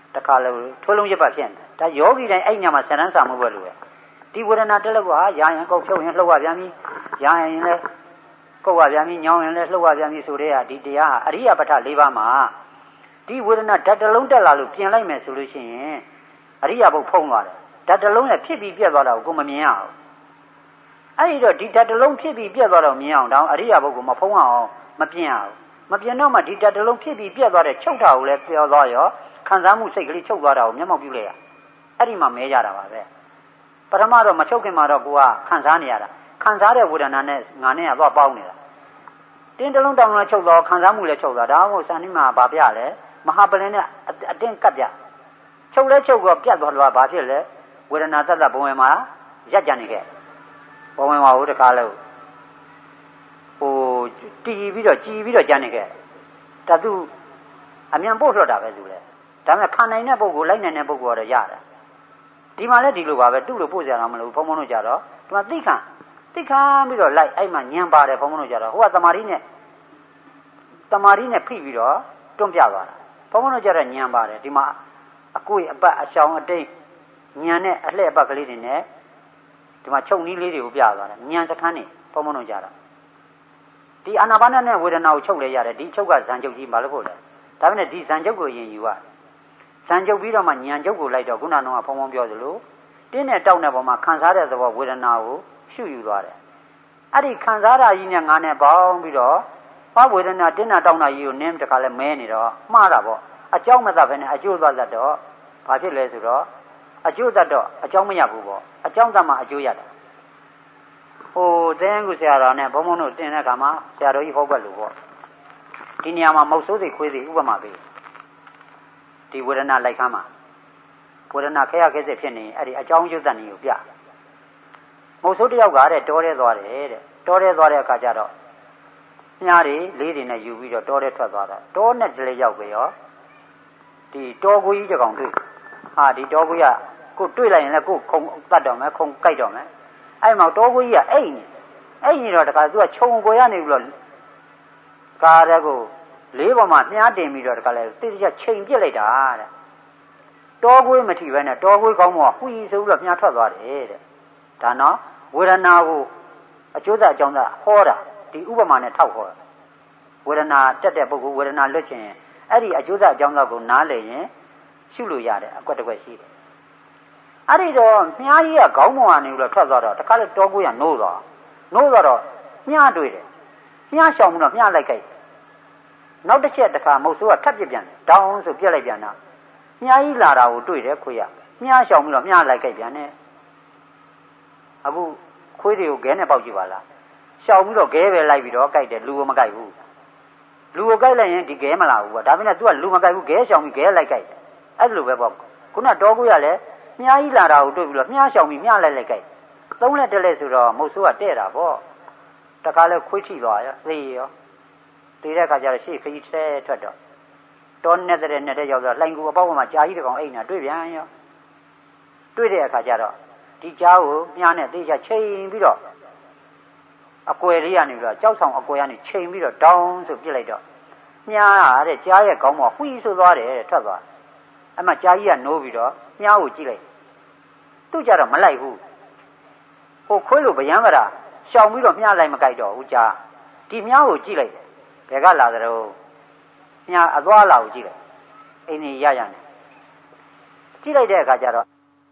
တခါလို့ထိုးလုံးရပတ်ဖြစ်နေဒါယောဂီတိုင်းအဲ့ညမှာဆန္ဒစာမှုပဲလို့ပဲဒီဝေဒနာတက်လို့ကဟာရာရင်ကုတ်ဖြုတ်ရင်လှုပ်ရပြန်ပြီရာရင်လည်းကုတ်ရပြန်ပြီညောင်းရင်လည်းလှုပ်ရပြန်ပြီဆိုတဲ့ကဒီတရားဟာအရိယပဋ္ဌ၄ပါးမှာဒီဝေဒနာဓာတ်တလုံးတက်လာလို့ပြင်လိုက်မယ်ဆိုလို့ရှိရင်အရိယဘုတ်ဖုံးသွားတယ်ဓာတ်တလုံးနဲ့ဖြစ်ပြီးပြက်သွားတာကိုကိုမမြင်ရဘူးအဲ့ဒီတော့ဒီဓာတ်တလုံးဖြစ်ပြီးပြက်သွားတော့မြင်အောင်တောင်းအရိယဘုတ်ကိုမဖုံးအောင်မပြင်ရဘူးမပြင်တော့မှဒီဓာတ်တလုံးဖြစ်ပြီးပြက်သွားတဲ့ချုပ်တာကိုလည်းပြောသွားရောခံစားမှုစိတ်ကလေးချုပ်သွားတာကိုမျက်မှောက်ပြုလိုက်ရအဲ့ဒီမှာမဲကြတာပါပဲပထမတော့မချုပ်ခင်မှာတော့ကိုကခံစားနေရတာခံစားတဲ့ဝေဒနာနဲ့ငါနဲ့ကတော့ပေါင်းနေတာတင်းတလုံးတောင်လုံးချုပ်တော့ခံစားမှုလည်းချုပ်သွားဒါမှမဟုတ်စံနှိမှာဗာပြလဲမဟာပလင်းနဲ့အတင်းကပ်ပြချုပ်လဲချုပ်တော့ပြတ်သွားတော့ဗာဖြစ်လဲဝေဒနာသက်သက်ဘဝင်မှာရက်ကြနေခဲ့ဘဝင်မှာဟိုတကားလို့ဟိုတီးပြီးတော့ကြည်ပြီးတော့ကြနေခဲ့တသူအမြန်ပို့ထွက်တာပဲသူလဲဒါပေမဲ့ခံနိုင်တဲ့ပုဂ္ဂိုလ်လိုက်နိုင်တဲ့ပုဂ္ဂိုလ်ကတော့ရတယ်ဒီမှာလည်းဒီလိုပါပဲတူလို့ပို့ကြရအောင်မလို့ဘုံဘုံတို့ကြတော့ဒီမှာသိခံသိခံပြီးတော့လိုက်အဲ့မှာညံပါတယ်ဘုံဘုံတို့ကြတော့ဟိုကတမာရီနဲ့တမာရီနဲ့ဖိပြီးတော့တွန့်ပြသွားတာဘုံဘုံတို့ကြတော့ညံပါတယ်ဒီမှာအကွေအပတ်အရှောင်အတိတ်ညံနဲ့အလှည့်အပတ်ကလေးတွေနဲ့ဒီမှာချုပ်နီးလေးတွေကိုပြသွားတာညံစခန်းနေဘုံဘုံတို့ကြတော့ဒီအာနာပါနနဲ့ဝေဒနာကိုချုပ်လဲရတယ်ဒီချုပ်ကဇံချုပ်ကြီးမလို့ဖို့လဲဒါပေမဲ့ဒီဇံချုပ်ကိုရင်ယူရဇံချုပ်ပြီးတော့မှညံချုပ်ကိုလိုက်တော့ခုနကတော့ဖုံဖုံပြောသလိုတင်းနဲ့တောက်တဲ့ပုံမှာခံစားတဲ့သဘောဝေဒနာကိုရှုယူသွားတယ်အဲ့ဒီခံစားတာကြီးနဲ့ငါနဲ့ပေါင်းပြီးတော့ဘာဝေဒနာတင်းနဲ့တောက်တာကြီးကိုနင်းတခါလဲမဲနေတော့မှားတာပေါ့အကြောင်းမသက်ဘဲနဲ့အကျိုးသွားတတ်တော့ဘာဖြစ်လဲဆိုတော့အကျိုးတတ်တော့အကြောင်းမရဘူးပေါ့အကြောင်းတတ်မှအကျိုးရတယ်ဟိုတင်းကူဆရာတော်နဲ့ဘုံဘုံတို့တင်တဲ့ခါမှာဆရာတော်ကြီးဟောပတ်လို့ပေါ့ဒီနေရာမှာမုတ်ဆိုးစိတ်ခွေးစိတ်ဥပမာပေးဒီဝေဒနာလိုက်ခမ်းမှာဝေဒနာခဲရခဲစစ်ဖြစ်နေအဲ့ဒီအကြောင်းရုပ်တန်ကြီးကိုပြမုတ်ဆိုးတယောက်ကတဲ့တောထဲသွားတယ်တဲ့တောထဲသွားတဲ့အခါကျတော့မြားတွေလေးတွေနဲ့ယူပြီးတော့တောထဲထွက်သွားတာတောနဲ့တလေရောက်ပြီရောဒီတောကိုကြီးတကောင်တွေ့ဟာဒီတောကိုကြီးကကိုတွေ့လိုက်ရင်လည်းကိုခုံတတ်တော့မယ်ခုံကြိုက်တော့မယ်အဲ့မှာတောကိုကြီးကအိတ်နေအိတ်နေတော့တခါသူကခြုံကိုရနေပြီးတော့ကားတဲ့ကိုလေးပေါ်မှာမြားတင်ပြီးတော့တခါလဲတိကျချိန်ပြစ်လိုက်တာတဲ့တောကွေးမထိပဲနဲ့တောကွေးကောင်းမောဟွီဆိုပြီးတော့မြားထွက်သွားတယ်တဲ့ဒါနော်ဝေဒနာကိုအကျိုးသက်အကြောင်းသက်ဟောတာဒီဥပမာနဲ့ထောက်ဟောတာဝေဒနာတက်တဲ့ပုဂ္ဂိုလ်ဝေဒနာလွတ်ချင်အဲ့ဒီအကျိုးသက်အကြောင်းသက်ကိုနားလည်ရင်ရှုလို့ရတယ်အကွက်တစ်ကွက်ရှိတယ်အဲ့ဒီတော့မြားကြီးကခေါင်းပေါ်ကနေပြီးတော့ထွက်သွားတော့တခါလေတောကွေးကနိုးသွားနိုးသွားတော့မြားတွေ့တယ်မြားရှောင်ပြီးတော့မြားလိုက်ကြိုက်နောက်တစ်ချက်တခါမုတ်ဆိုးကထပ်ပြစ်ပြန်တယ်ဒေါင်းဆိုပြက်လိုက်ပြန်တာမြားကြီးလာတာကိုတွေ့တယ်ခွေးရမြားရှောင်ပြီးတော့မြားလိုက်ကြိုက်ပြန်တယ်အခုခွေးတွေကိုခဲနဲ့ပေါက်ကြည့်ပါလားရှောင်ပြီးတော့ခဲပဲလိုက်ပြီးတော့ကြိုက်တယ်လူကမကြိုက်ဘူးလူကိုကြိုက်လိုက်ရင်ဒီခဲမလာဘူးပေါ့ဒါပေမဲ့ तू ကလူမကြိုက်ဘူးခဲရှောင်ပြီးခဲလိုက်ကြိုက်တယ်အဲ့လိုပဲပေါ့ခုနတောကွေးရလည်းမြားကြီးလာတာကိုတွေ့ပြီးတော့မြားရှောင်ပြီးမြားလိုက်လိုက်ကြိုက်သုံးလက်တက်လက်ဆိုတော့မုတ်ဆိုးကတဲ့တာပေါ့တခါလဲခွေးထိသွားရောသိရောတည်တဲ့အခါကျတော့ရှေ့ခကြီးဆဲထွက်တော့တောနဲ့တဲ့နဲ့တဲ့ရောက်တော့လှိုင်ကူအပေါက်မှာကြာကြီးတကောင်အိမ်နာတွေ့ပြန်ရောတွေ့တဲ့အခါကျတော့ဒီကြားကိုမြားနဲ့သေချာချိန်ပြီးတော့အကွယ်လေးကနေပြီးတော့ကြောက်ဆောင်အကွယ်ကနေချိန်ပြီးတော့ဒေါင်းဆိုပြစ်လိုက်တော့မြားရတဲ့ကြားရဲ့ခေါင်းပေါ်ဟွီဆိုသွားတယ်တဲ့ထွက်သွားအဲ့မှာကြားကြီးကနိုးပြီးတော့မြားကိုကြည့်လိုက်သူ့ကြတော့မလိုက်ဘူးဟိုခွေးလိုဗျမ်းမရာရှောင်ပြီးတော့မြားလိုက်မကြိုက်တော့ဘူးကြားဒီမြားကိုကြည့်လိုက်ဘယ်ကလာသလဲမြားအသွားလာကိုကြည့်လိုက်အိမ်ကြီးရရနေကြည့်လိုက်တဲ့အခါကျတော့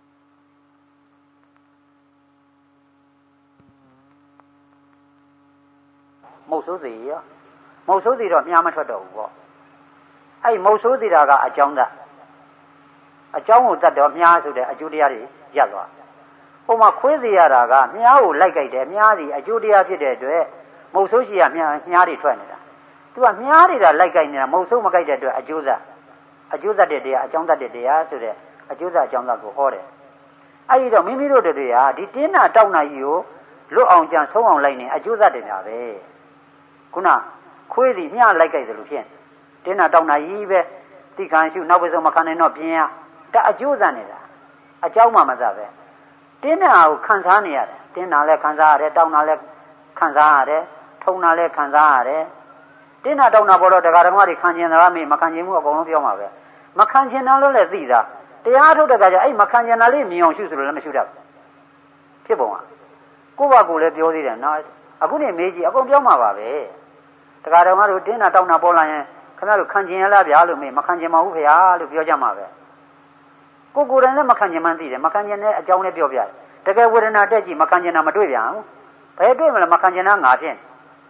မုတ်ဆိုးစီရောမုတ်ဆိုးစီတော့မြားမထွက်တော့ဘူးပေါ့အဲ့မုတ်ဆိုးစီတာကအကြောင်းသက်အကြောင်းကိုတတ်တော့မြားဆိုတဲ့အကျိုးတရားတွေရပ်သွားဟိုမှာခွေးစီရတာကမြားကိုလိုက်ကြိုက်တယ်မြားစီအကျိုးတရားဖြစ်တဲ့အတွက်မုတ်ဆိုးရှိရမြားမြားတွေထွက်နေတာသူကမြားတွေကလိုက်ကြိုက်နေတာမုတ်ဆိုးမကြိုက်တဲ့အတွက်အကျိုးသက်အကျိုးသက်တဲ့တရားအကြောင်းသက်တဲ့တရားဆိုတဲ့အကျိုးသက်အကြောင်းသက်ကိုဟောတယ်အဲ့ဒီတော့မိမိတို့တွေကဒီတင်းနာတောက်နာကြီးကိုလွတ်အောင်ကြံဆုံးအောင်လိုက်နေအကျိုးသက်တယ်ညာပဲခုနခွေးစီမြားလိုက်ကြိုက်တယ်လို့ဖြစ်တင်းနာတောက်နာကြီးပဲတိခံရှုနောက်ပစုံမခံနိုင်တော့ပြင်းရဒါအကျိုးသက်နေတာအကြောင်းမှမသက်ပဲတင်းနာကိုခံစားနေရတယ်တင်းနာလည်းခံစားရတယ်တောက်နာလည်းခံစားရတယ်ထုံနာလည်းခံစားရတယ်တင်းနာတောက်နာပေါ်တော့တရားဓမ္မတွေခံကျင်သလားမေးမခံကျင်ဘူးအကုန်လုံးပြောမှာပဲမခံကျင်တာလို့လည်းသိတာတရားထုတ်တဲ့ကကြအဲ့မခံကျင်တာလေးမြင်အောင်ရှုဆိုလို့လည်းမရှုတတ်ဖြစ်ပုံကကိုယ့်ဘာကိုယ်လည်းပြောသေးတယ်နော်အခုနေမေးကြည့်အကုန်ပြောမှာပါပဲတရားတော်ကတော့တင်းတာတောင်းတာပေါ်လာရင်ခင်ဗျားတို့ခံကျင်ရလားဗျာလို့မေးမခံကျင်ပါဘူးခင်ဗျာလို့ပြောကြမှာပဲကိုယ်ကိုယ်တိုင်လည်းမခံကျင်မှန်းသိတယ်မခံကျင်တဲ့အကြောင်းလည်းပြောပြတယ်တကယ်ဝေဒနာတက်ကြည့်မခံကျင်တာမတွေ့ပြန်ဘူးဘယ်တွေ့မလဲမခံကျင်တာငါဖြစ်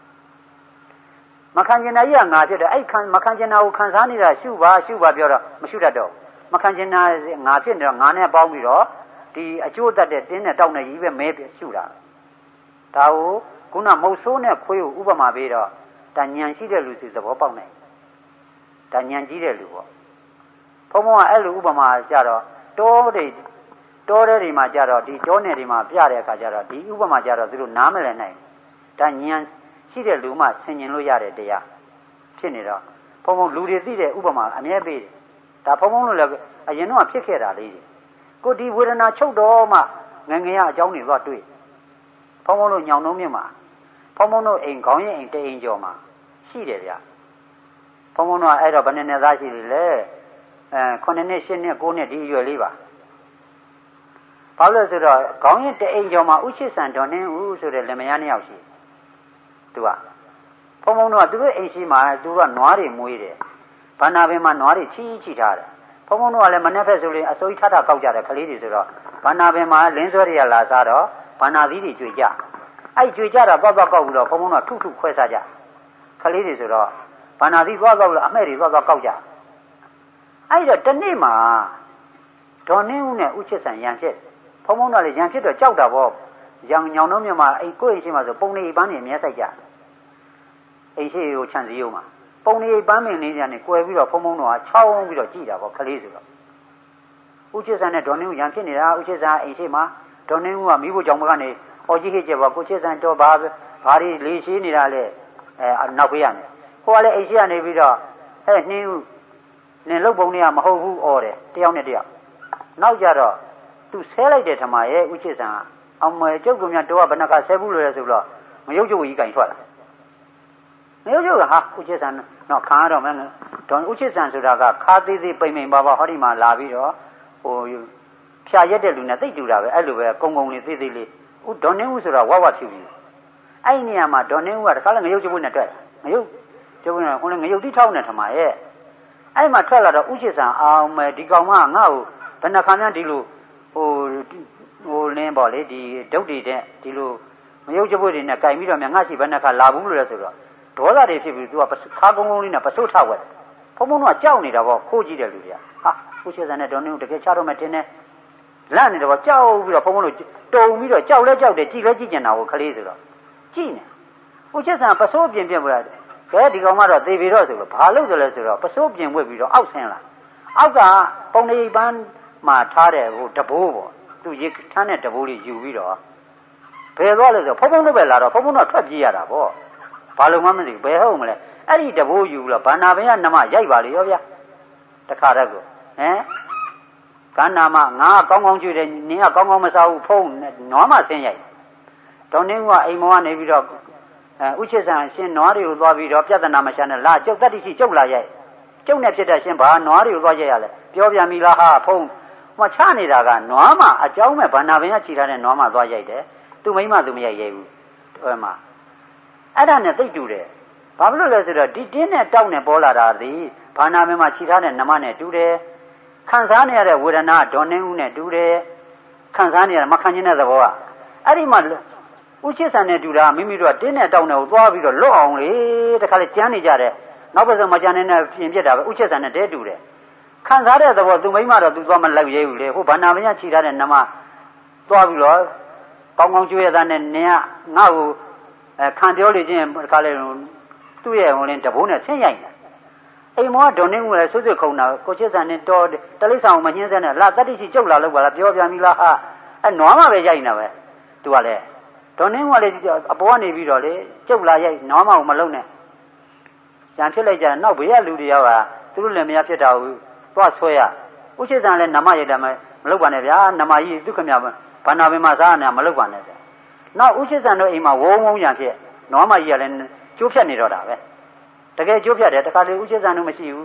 မခံကျင်တာကြီးကငါဖြစ်တယ်အဲ့ခံမခံကျင်တာကိုခံစားနေတာရှုပါရှုပါပြောတော့မရှုတတ်တော့မခံကျင်တာငါဖြစ်နေတော့ငါနဲ့ပေါင်းပြီးတော့ဒီအကျိုးတတ်တဲ့တင်းနဲ့တောက်နဲ့ကြီးပဲမဲပြရှုတာဒါကိုခုနမုတ်ဆိုးနဲ့ခွေးကိုဥပမာပေးတော့ဒါညံရှိတဲ့လူစီသဘောပေါက်နိုင်ဒါညံကြီးတဲ့လူပေါ့ဘုံဘုံကအဲ့လိုဥပမာကြတော့တောတွေတောတဲ့တွေမှာကြတော့ဒီတောနယ်တွေမှာပြတဲ့အခါကျတော့ဒီဥပမာကြတော့သူတို့နားမလည်နိုင်ဒါညံရှိတဲ့လူမှဆင်ញင်လို့ရတဲ့တရားဖြစ်နေတော့ဘုံဘုံလူတွေသိတဲ့ဥပမာအမြဲပေးတယ်ဒါဘုံဘုံလို့လည်းအရင်တော့ဖြစ်ခဲ့တာလေးကိုဒီဝေဒနာချုပ်တော့မှငငယ်ရအကြောင်းတွေတော့တွေ့ဘုံဘုံတို့ညောင်နှုံးမြင့်မှာဘုံဘုံတို့အိမ်ခေါင်းရင်အိမ်တအိမ်ကျော်မှာရှိတယ်ဗျဘုံဘုံတို့အဲ့တော့ဘယ်နှစ်နှစ်သားရှိတယ်လဲအဲခုနှစ်နှစ်ရှစ်နှစ်ကိုးနှစ်ဒီအရွယ်လေးပါဘာလို့လဲဆိုတော့ခေါင်းရင်တအိမ်ကျော်မှာဥရှိဆန်တော်နှင်းဦးဆိုတဲ့လင်မယားနှစ်ယောက်ရှိသူကဘုံဘုံတို့ကသူတို့အိမ်ရှိမှာသူကနွားတွေမွေးတယ်ဘာနာပင်မှာနွားတွေချီချီထားတယ်ဘုံဘုံတို့ကလည်းမနေ့ဖက်ဆိုရင်အစိုးရထထကောက်ကြတယ်ခလေးတွေဆိုတော့ဘာနာပင်မှာလင်းဆွဲတွေကလာစားတော့ဘာနာသီးတွေကြွေကြအဲ့ကြွေကြတာပေါ့ပေါ့ကောက်ပြီးတော့ဘုံဘုံတို့ကထုထုခွဲစားကြခလေးတွေဆိုတော့ဘာနာသီးသွားကောက်လို့အမဲ့တွေသွားသွားကောက်ကြအဲ့တော့တနေ့မှာဒေါ်နှင်းဦးနဲ့ဥချစ်ဆန်ရံဖြစ်ဘုံဘုံတို့လည်းရံဖြစ်တော့ကြောက်တာပေါ့ရံညောင်တော့မြန်မာအဲ့ကိုယ့်အိမ်ရှိမှာဆိုပုံနေပန်းနေအမြဲဆိုင်ကြအိမ်ရှိကိုခြံစည်းရုံးမှာပုံနေပန်းမင်းလေးတွေနဲ့ကွယ်ပြီးတော့ဘုံဘုံတို့ကချောင်းပြီးတော့ကြည်တာပေါ့ခလေးဆိုတော့ဥချစ်ဆန်နဲ့ဒေါ်နှင်းဦးရံဖြစ်နေတာဥချစ်ဆန်အိမ်ရှိမှာဒေါ်နှင်းဦးကမိဖို့ကြောင့်ဘကနေအော်ကြီးဟစ်ကြပါကိုချစ်ဆန်တော့ဘာဘာတွေလေးရှိနေတာလဲအဲနောက်ပေးရမယ်ဟိုကလည်းအိမ်ရှိကနေပြီးတော့ဟဲ့နှင်းဦးနင်လုတ်ပုံတွေကမဟုတ်ဘူးအော်တယ်တယောက်နဲ့တယောက်နောက်ကြတော့သူဆဲလိုက်တဲ့ထမရဲ့ဥချစ်ဆန်ကအမေကျုပ်ကမြတော့ဘယ်နှခါဆဲဘူးလို့လဲဆိုတော့မယုတ်ကျုပ်ကြီးကင်ထွက်လာမယုတ်ကျုပ်ကဟာဥချစ်ဆန်တော့ခါတော့မယ်ဒေါ်ဥချစ်ဆန်ဆိုတာကခါသေးသေးပိန်ပိန်ပါပါဟောဒီမှာလာပြီးတော့ဟိုဖြာရက်တဲ့လူနဲ့သိတူတာပဲအဲ့လိုပဲကုံကုံလေးသေးသေးလေးဥဒေါ်နှင်းဦးဆိုတာဝဝဖြူပြီအဲ့ဒီနေရာမှာဒေါ်နှင်းဦးကတခါလည်းငရုတ်ကျုပ်နဲ့တွေ့ငရုတ်ကျုပ်ကဟိုလည်းငရုတ်တိထောက်နေထမရဲ့အဲ့မှာထွက်လာတော့ဥချစ်ဆန်အောင်မယ်ဒီကောင်မငါ့ကိုဘယ်နှခါမှဒီလိုဟိုဟိုလင်းပေါ့လေဒီဒုတ်တွေတဲ့ဒီလိုမယုတ်ကျုပ်တွေနဲ့ကြိုင်ပြီးတော့မြငါ့ရှိဘယ်နှခါလာဘူးလို့လဲဆိုတော့ဒေါသတွေဖြစ်ပြီးသူကခါကုန်းကုန်းလေးနဲ့ပစိုးထဝက်ဘုံဘုံကကြောက်နေတာပေါ့ခိုးကြည့်တဲ့လူတွေကဟာဥချစ်ဆန်နဲ့ဒေါ်နှင်းဦးတကယ်ချတော့မှတင်းနေလန့်နေတော့ကြောက်ပြီးတော့ဘုံဘုံတို့တုံပြီးတော့ကြောက်လဲကြောက်တယ်ကြည်လဲကြည့်ကျင်တာကိုခလေးဆိုတော့ကြည့်နေဥချစ်ဆန်ပစိုးပြင်ပြင်ပြရတယ်ကဲဒီကောင်ကတော့သေပြီတော့ဆိုတော့ဘာလို့ဆိုလဲဆိုတော့ပစိုးပြင်ဝက်ပြီးတော့အောက်ဆင်းလာအောက်ကပုံနေပန်းမှာထားတဲ့ဟိုတဘိုးပေါ့သူရေထမ်းတဲ့တဘိုးလေးယူပြီးတော့ဘယ်သွားလဲဆိုတော့ဖုံဖုံတို့ပဲလာတော့ဖုံဖုံတော့ထွက်ပြေးရတာပေါ့ဘာလို့မှမသိဘူးဘယ်ဟုတ်မလဲအဲ့ဒီတဘိုးယူပြီးတော့ဘာနာပင်ကနမရိုက်ပါလေရောဗျာတခါတည်းကိုဟမ်ကန္နာမငါကောင်းကောင်းကျွေးတယ်နင်းကကောင်းကောင်းမစားဘူးဖုံးနွားမဆင်းရိုက်ဒေါ်နှင်းကအိမ်မောကနေပြီးတော့အဲဥချစ်ဆန်ရှင်နွားတွေကိုသွားပြီးတော့ပြဿနာမရှာနဲ့လာကျုပ်တတိရှိကျုပ်လာရိုက်ကျုပ်နဲ့ဖြစ်တဲ့ရှင်ဘာနွားတွေကိုသွားရိုက်ရလဲပြောပြန်ပြီလားဟာဖုံးဟိုချနေတာကနွားမအကြောင်းမဲ့ဘာနာပင်ကခြိထားတဲ့နွားမသွားရိုက်တယ်သူမိမသူမရိုက်ရဲဘူးဟိုမှာအဲ့ဒါနဲ့သိတူတယ်ဘာဖြစ်လို့လဲဆိုတော့ဒီတင်းနဲ့တောက်နဲ့ပေါ်လာတာဒီဘာနာပင်မှာခြိထားတဲ့နမနဲ့တူတယ်ခံစားနေရတဲ့ဝေဒနာဒေါ်နှင်းဦးနဲ့တူတယ်ခံစားနေရမခံကျင်တဲ့သဘောကအဲ့ဒီမှာဥချစ်ဆန်နဲ့တူတာမိမိတို့ကတင်းနဲ့တောက်နဲ့ကိုသွားပြီးတော့လွတ်အောင်လေတခါလေကြမ်းနေကြတဲ့နောက်ဘက်ဆုံးမကြမ်းနေတဲ့ပြင်ပြစ်တာပဲဥချစ်ဆန်နဲ့တဲတူတယ်ခံစားတဲ့သဘောသူမိမတော့သူသွားမလောက်ရဲဘူးလေဟိုဘာနာမရခြိထားတဲ့နမသွားပြီးတော့ကောင်းကောင်းကျွေးရတဲ့နဲ့နင်ကငါ့ကိုအဲခံပြောလေချင်းတခါလေသူ့ရဲ့ဟိုလင်းတဘိုးနဲ့ဆင်းရိုက်တယ်အိမ်မောကဒေါ်နှင်းဦးလည်းဆွဆွခုံတာကိုချစ်ဆန်နဲ့တော်တလိဆောင်မညှင်းစဲနဲ့လာတတိရှိကျုပ်လာလို့ပါလားပြောပြန်ပြီလားဟာအဲနွားမပဲရိုက်နေတာပဲသူကလည်းဒေါ်နှင်းဦးကလည်းအပေါ်ကနေပြီးတော့လေကျုပ်လာရိုက်နွားမကိုမလုံးနဲ့ကြံဖြစ်လိုက်ကြတယ်နောက်ဘေးကလူတွေကသူတို့လည်းမရဖြစ်တာဘူးသွားဆွဲရဥချစ်ဆန်လည်းနမရိုက်တယ်မလုပ်ပါနဲ့ဗျာနမကြီးသူခမဘာနာပင်မှာစားနေမလုပ်ပါနဲ့ဗျာနောက်ဥချစ်ဆန်တို့အိမ်မှာဝုံဝုံရံဖြစ်နွားမကြီးကလည်းကျိုးဖြတ်နေတော့တာပဲတကယ်ကျိုးဖြတ်တယ်တခါလေဥချစ်ဆန်တို့မရှိဘူး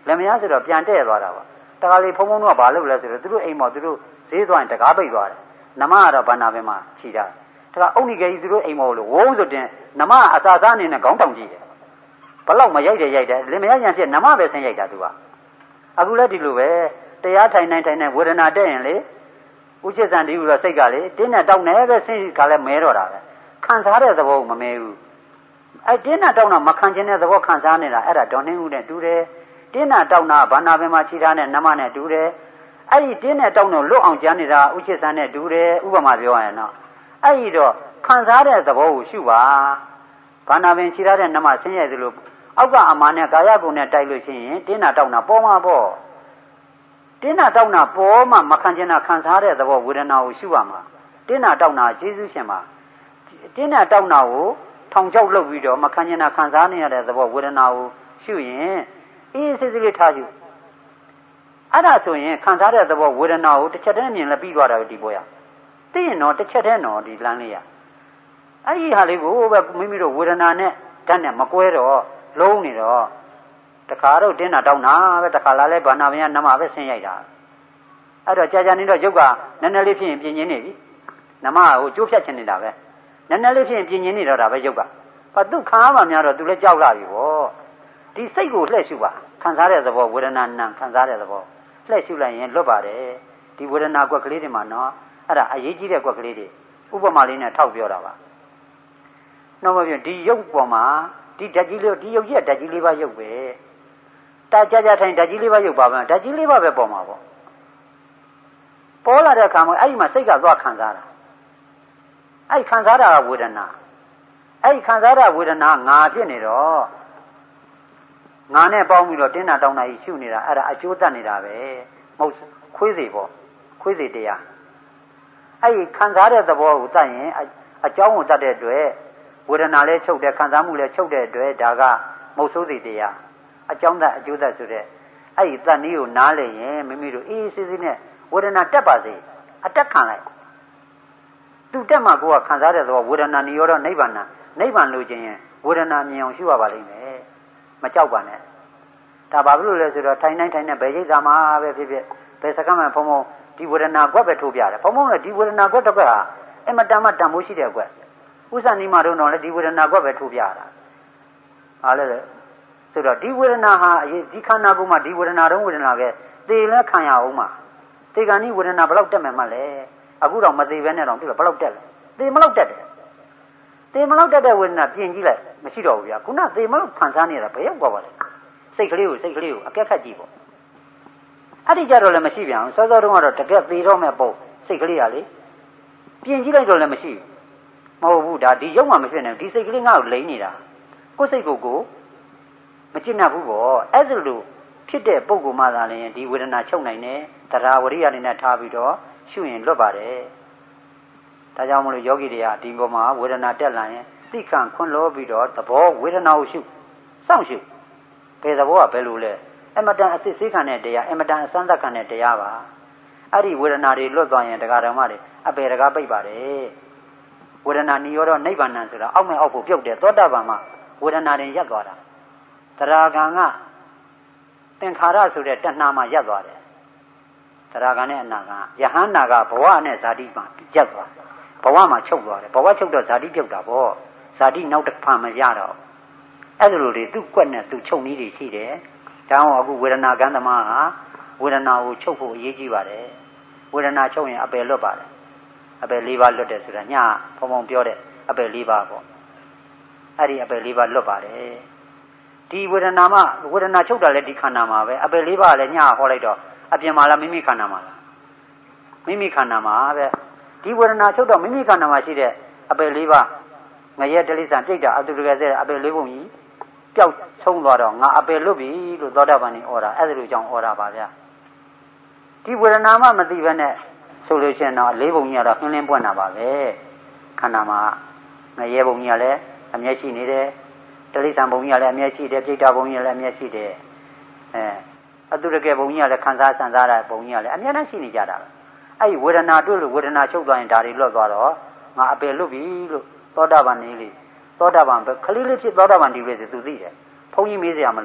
လက်မရဆိုတော့ပြန်တဲ့သွားတာပါတခါလေဖုံဖုံတော့ဘာလုပ်လဲဆိုတော့သူတို့အိမ်မော်သူတို့ဈေးသွားရင်တကားပိတ်သွားတယ်နမကတော့ဘာနာပဲမှခြိတာတခါအုတ်နိကေကြီးသူတို့အိမ်မော်လို့ဝုန်းဆိုတင်နမအစာစားအနေနဲ့ခေါင်းတောင်ကြည့်တယ်ဘလောက်မရိုက်တယ်ရိုက်တယ်လင်မရရန်ဖြစ်နမပဲဆင်းရိုက်တာသူကအခုလည်းဒီလိုပဲတရားထိုင်နိုင်ထိုင်နိုင်ဝေဒနာတက်ရင်လေဥချစ်စံဒီလိုတော့စိတ်ကလေတင်းနဲ့တောက်နေပဲဆင်းခါလဲမဲတော့တာပဲခံစားတဲ့သဘောမမဲဘူးအဲတင်းနဲ့တောက်တာမခံခြင်းတဲ့သဘောခံစားနေတာအဲ့ဒါဒေါ်နှင်းဦးနဲ့တူတယ်တင်းနဲ့တောက်တာဘာနာပင်မှာခြိထားတဲ့နမနဲ့တူတယ်အဲ့ဒီတင်းနဲ့တောက်တော့လွတ်အောင်ကြမ်းနေတာဥချစ်စံနဲ့တူတယ်ဥပမာပြောရရင်တော့အဲ့ဒီတော့ခံစားတဲ့သဘောကိုရှုပါဘာနာပင်ခြိထားတဲ့နမဆင်းရဲသလိုအောက်ကအမာနဲ့ကာယကုံနဲ့တိုက်လို့ရှိရင်တင်းနာတောက်နာပေါ်မှာပေါ့တင်းနာတောက်နာပေါ်မှာမခံကျင်တာခံစားတဲ့သဘောဝေဒနာကိုရှုရမှာတင်းနာတောက်နာကျေးဇူးရှင်မှာတင်းနာတောက်နာကိုထောင်ချောက်လုပ်ပြီးတော့မခံကျင်တာခံစားနေရတဲ့သဘောဝေဒနာကိုရှုရင်အေးစစ်စစ်လေးထားရှုအဲ့ဒါဆိုရင်ခံစားတဲ့သဘောဝေဒနာကိုတစ်ချက်တည်းမြင်လဲပြီးသွားတာဒီပေါ်ရသိရင်တော့တစ်ချက်တည်းတော့ဒီလမ်းလေးရအဲ့ဒီဟာလေးကိုပဲမိမိတို့ဝေဒနာနဲ့ဓာတ်နဲ့မကွဲတော့လုံးနေတော့တခါတော့တင်းတာတောင်းတာပဲတခါလာလဲဘာနာမယနမပဲဆင်းရိုက်တာအဲ့တော့ကြာကြာနေတော့ရုပ်ကနည်းနည်းလေးဖြစ်ရင်ပြင်းရင်းနေပြီနမကိုကျိုးဖြတ်ချင်နေတာပဲနည်းနည်းလေးဖြစ်ရင်ပြင်းရင်းနေတော့တာပဲရုပ်ကဘာသူခံရမှများတော့သူလည်းကြောက်လာပြီဗောဒီစိတ်ကိုလှည့်ရှုပါခံစားတဲ့သဘောဝေဒနာနံခံစားတဲ့သဘောလှည့်ရှုလိုက်ရင်လွတ်ပါတယ်ဒီဝေဒနာကွက်ကလေးတွေမှာနော်အဲ့ဒါအရေးကြီးတဲ့ကွက်ကလေးတွေဥပမာလေးနဲ့ထောက်ပြောတာပါနောက်မှပြန်ဒီရုပ်ပေါ်မှာဒီဓာတ်ကြီးလေးဒီရုပ်ကြီးကဓာတ်ကြီးလေးပါရုပ်ပဲတာကြကြထိုင်ဓာတ်ကြီးလေးပါရုပ်ပါပဲဓာတ်ကြီးလေးပါပဲပေါ်မှာပေါ့ပေါ်လာတဲ့အခါမှာအဲ့ဒီမှာစိတ်ကသွားခံစားတာအဲ့ဒီခံစားတာကဝေဒနာအဲ့ဒီခံစားတာဝေဒနာငါဖြစ်နေတော့ငါနဲ့ပေါင်းပြီးတော့တင်းတာတောင်းတာကြီးရှုနေတာအဲ့ဒါအကျိုးတတ်နေတာပဲမဟုတ်ခွေးစီပေါ့ခွေးစီတရားအဲ့ဒီခံစားတဲ့သဘောကိုတတ်ရင်အကြောင်းကိုတတ်တဲ့အတွက်ဝေဒနာလည်းချုပ်တယ်ခံစားမှုလည်းချုပ်တဲ့အတွက်ဒါကမဟုတ်ဆိုးစီတရားအကြောင်းတတ်အကျိုးတတ်ဆိုတဲ့အဲ့ဒီတတ်နည်းကိုနားလည်ရင်မိမိတို့အေးအေးဆေးဆေးနဲ့ဝေဒနာတက်ပါစေအတက်ခံလိုက်သူတက်မှကိုယ်ကခံစားတဲ့သဘောဝေဒနာနိရောဓနိဗ္ဗာန်နိဗ္ဗာန်လို့ခြင်းရင်ဝေဒနာမြင်အောင်ရှုရပါလိမ့်မယ်မကြောက်ပါနဲ့ဒါဘာဖြစ်လို့လဲဆိုတော့ထိုင်တိုင်းထိုင်နေဘယ်ရိပ်သာမှာပဲဖြစ်ဖြစ်ဘယ်စကားမှဖုံဖုံဒီဝေဒနာကွက်ပဲထိုးပြတယ်ဖုံဖုံလည်းဒီဝေဒနာကွက်တစ်ကွက်ဟာအမတန်မှတန်ဖိုးရှိတဲ့ကွက်ဥစ္စာနီမာတို့တော့လည်းဒီဝေဒနာကွက်ပဲထိုးပြတာဟာလေဆိုတော့ဒီဝေဒနာဟာဒီခန္ဓာကိုယ်မှာဒီဝေဒနာတုံးဝေဒနာပဲသေလဲခံရအောင်မှာသေကံဒီဝေဒနာဘယ်လောက်တက်မယ်မှလဲအခုတော့မသေးဘဲနဲ့တော့ပြဘယ်လောက်တက်လဲသေမလောက်တက်တယ်သေမလောက်တက်တဲ့ဝေဒနာပြင်ကြည့်လိုက်မရှိတော့ဘူးဗျာခုနသေမလောက်ခံစားနေတာဘယ်ရောက်သွားပါလဲစိတ်ကလေးကိုစိတ်ကလေးကိုအကက်ခတ်ကြည့်ပေါ့အဲ့ဒီကြတော့လည်းမရှိပြန်ဘူးစောစောတုန်းကတော့တကက်သေတော့မဲ့ပုံစိတ်ကလေးကလေပြင်ကြည့်လိုက်တော့လည်းမရှိဘူးမဟုတ်ဘူးဒါဒီရုပ်မှမဖြစ်နိုင်ဒီစိတ်ကလေးငါ့ကိုလိမ့်နေတာကိုယ်စိတ်ကိုကိုမကျင့်တတ်ဘူးပေါ့အဲ့ဒါလိုဖြစ်တဲ့ပုံကူမှသာလည်းဒီဝေဒနာချုပ်နိုင်တယ်တရားဝရိယအနေနဲ့ထားပြီးတော့ရှုရင်လွတ်ပါတယ်ဒါကြောင့်မလို့ယောဂီတွေကဒီပေါ်မှာဝေဒနာတက်လာရင်သိခံခွန်းလို့ပြီးတော့သဘောဝေဒနာကိုရှုစောင့်ရှုဘယ်သဘောကဘယ်လိုလဲအမတန်အစစ်ဆေးခံတဲ့တရားအမတန်အစမ်းသပ်ခံတဲ့တရားပါအဲ့ဒီဝေဒနာတွေလွတ်သွားရင်တရားဓမ္မတွေအပေတကားပိတ်ပါတယ်ဝေဒနာနိရောဓနိဗ္ဗာန်ဆိုတာအောက်မဲ့အောက်ဖို့ပြုတ်တယ်သောတာပန်မှာဝေဒနာတွေရပ်သွားတာတရားကံကသင်္ခါရဆိုတဲ့တဏှာမှာရပ်သွားတယ်တရားကံနဲ့အနာကယဟန္တာကဘဝနဲ့ဇာတိမှာရပ်သွားဘဝမှာချုပ်သွားတယ်ဘဝချုပ်တော့ဇာတိပြုတ်တာပေါ့ဇာတိနောက်တစ်ဖန်မရတော့အဲ့လိုတွေသူ့ကွက်နဲ့သူ့ချုပ်နည်းတွေရှိတယ်ဒါအောင်အခုဝေဒနာကံသမားဟာဝေဒနာကိုချုပ်ဖို့အရေးကြီးပါတယ်ဝေဒနာချုပ်ရင်အပယ်လွတ်ပါတယ်အပယ်၄ပါးလွတ်တယ်ဆိုတာညဖုံဖုံပြောတဲ့အပယ်၄ပါးပေါ့အဲ့ဒီအပယ်၄ပါးလွတ်ပါတယ်ဒီဝေဒနာမှာဝေဒနာချုပ်တာလည်းဒီခန္ဓာမှာပဲအပယ်၄ပါးလည်းညဟောလိုက်တော့အပြင်မှာလားမိမိခန္ဓာမှာလားမိမိခန္ဓာမှာပဲဒီဝေဒနာချုပ်တော့မိမိခန္ဓာမှာရှိတဲ့အပယ်၄ပါးငရဲတလိစ္ဆာပြိတ္တာအတုတကယ်စေအပယ်၄ပုံကြီးပျောက်ဆုံးသွားတော့ငါအပယ်လွတ်ပြီလို့သောတာပန်နေဩတာအဲ့ဒါလိုကြောင့်ဩတာပါဗျာဒီဝေဒနာမှမသိဘဲနဲ့ဆိုလို့ချင်းတော့လေးပုံကြီးကတော့နှင်းလင်းပွင့်တာပါပဲခန္ဓာမှာငရဲပုံကြီးကလည်းအမျက်ရှိနေတယ်တလိစ္ဆာပုံကြီးကလည်းအမျက်ရှိတယ်ပြိတ္တာပုံကြီးကလည်းအမျက်ရှိတယ်အဲအတုတကယ်ပုံကြီးကလည်းခံစားစံစားတဲ့ပုံကြီးကလည်းအမျက်နဲ့ရှိနေကြတာပဲအဲ့ဒီဝေဒနာတွေ့လို့ဝေဒနာချုပ်သွားရင်ဒါတွေလွတ်သွားတော့ငါအပယ်လွတ်ပြီလို့သောတာပန်နေလေသောတာပန်ပဲခလေးလေးဖြစ်သောတာပန်ဒီပဲသူသိတယ်ဘုန်းကြီးမေးစရာမလို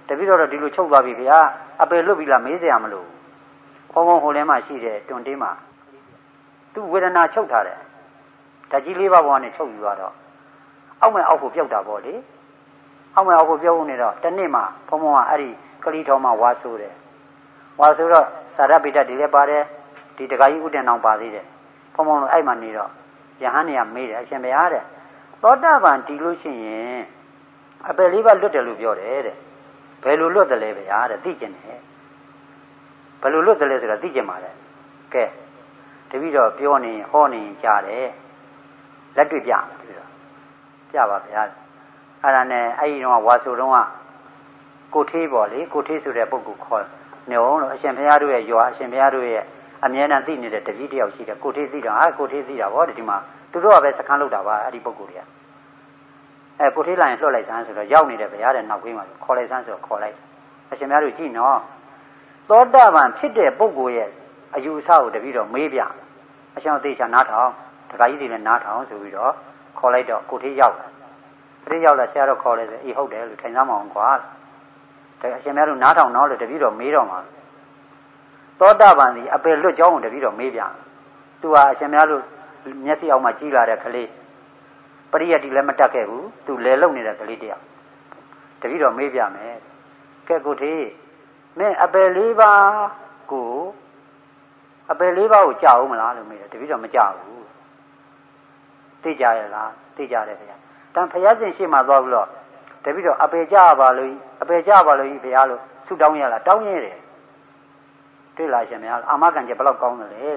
တပည့်တော်ဒီလိုချုပ်သွားပြီဗျာအပယ်လွတ်ပြီလားမေးစရာမလိုဘုံဘုံဟိုထဲမှာရှိတယ်တွန်တင်းမှာသူဝေဒနာချုပ်ထားတယ်ဓာတ်ကြီးလေးပါးပေါ်ကနေချုပ်ယူသွားတော့အောက်မဲ့အောက်ကိုပြုတ်တာပေါ့လေအောက်မဲ့အောက်ကိုပြုတ်နေတော့တနေ့မှဘုံဘုံကအဲ့ဒီကလေးတော်မှာဝါဆိုးတယ်ဝါဆိုတော့စာရပိတ္တဒီလည်းပါတယ်ဒီတခါကြီးဥတ္တန်အောင်ပါသေးတယ်ဘုံဘုံလို့အဲ့မှနေတော့ယဟန်နေရမေးတယ်အရှင်ဘုရားတဲ့သောတာပန်တည်လို့ရှိရင်အပယ်လေးပါးလွတ်တယ်လို့ပြောတယ်တဲ့ဘယ်လိုလွတ်တယ်လဲဗျာတဲ့သိကျင်တယ်ဘယ်လိုလွတ်တယ်လဲဆိုတာသိကျင်ပါလေကဲတပည့်တော်ပြောနေဟောနေကြားတယ်လက်တွေ့ပြမယ်တပည့်တော်ပြပါဗျာအဲ့ဒါနဲ့အဲ့ဒီတော့ဝါဆိုတော့ကကိုထေးပေါ့လေကိုထေးဆိုတဲ့ပုဂ္ဂိုလ်ခေါ်နေအောင်လို့အရှင်ဘုရားတို့ရဲ့ရွာအရှင်ဘုရားတို့ရဲ့အမြဲတမ်းသိနေတဲ့တပည့်တယောက်ရှိတယ်ကိုထေးသိတော့ဟာကိုထေးသိတာဗောဒီမှာသူတို့ကပဲစခန်းလောက်တာပါအဲ့ဒီပုဂ္ဂိုလ်တွေကအဲကိုထေးလိုက်ရင်လွှတ်လိုက်စမ်းဆိုတော့ရောက်နေတယ်ဗျာတဲ့နောက်ခွေးမှာခေါ်လိုက်စမ်းဆိုတော့ခေါ်လိုက်အရှင်ဘုရားတို့ကြည့်နော်သောတာပန်ဖြစ်တဲ့ပုဂ္ဂိုလ်ရဲ့အယူအဆကိုတပည့်တော်မေးပြအရှင်သေချာနားထောင်တခါကြီးတွေလည်းနားထောင်ဆိုပြီးတော့ခေါ်လိုက်တော့ကိုထေးရောက်လာကိုထေးရောက်လာဆရာတော်ခေါ်လိုက်ဆိုအေးဟုတ်တယ်လို့ထိုင်သားမအောင်ကွာဒါအရှင်ဘုရားတို့နားထောင်တော့လို့တပည့်တော်မေးတော့မှာသောတာပန်ဒီအပယ်လွတ်ကြောင်းကိုတပည့်တော်မေးပြသူဟာအရှင်ဘုရားတို့မျက်စိအောက်မှာကြီးလာတဲ့ကလေးပရိယတ်တိလည်းမတတ်ခဲ့ဘူးသူလဲလုံနေတဲ့ကလေးတယောက်တပည့်တော်မေးပြမယ်ကဲကိုထေးမင်းအပယ်လေးပါးကိုအပယ်လေးပါးကိုကြောက်ဦးမလားလို့မေးတယ်တပည့်တော်မကြောက်ဘူးသိကြရလားသိကြတယ်ဗျာတန်ဖျားရှင်ရှေ့မှာသွားပြီးတော့တပည့်တော်အပယ်ကြပါလို့အပယ်ကြပါလို့ဘုရားလို့ဆုတောင်းရလားတောင်းရတယ်တွေ့လားရှင်များအာမခံချက်ဘယ်လောက်ကောင်းတယ်လဲ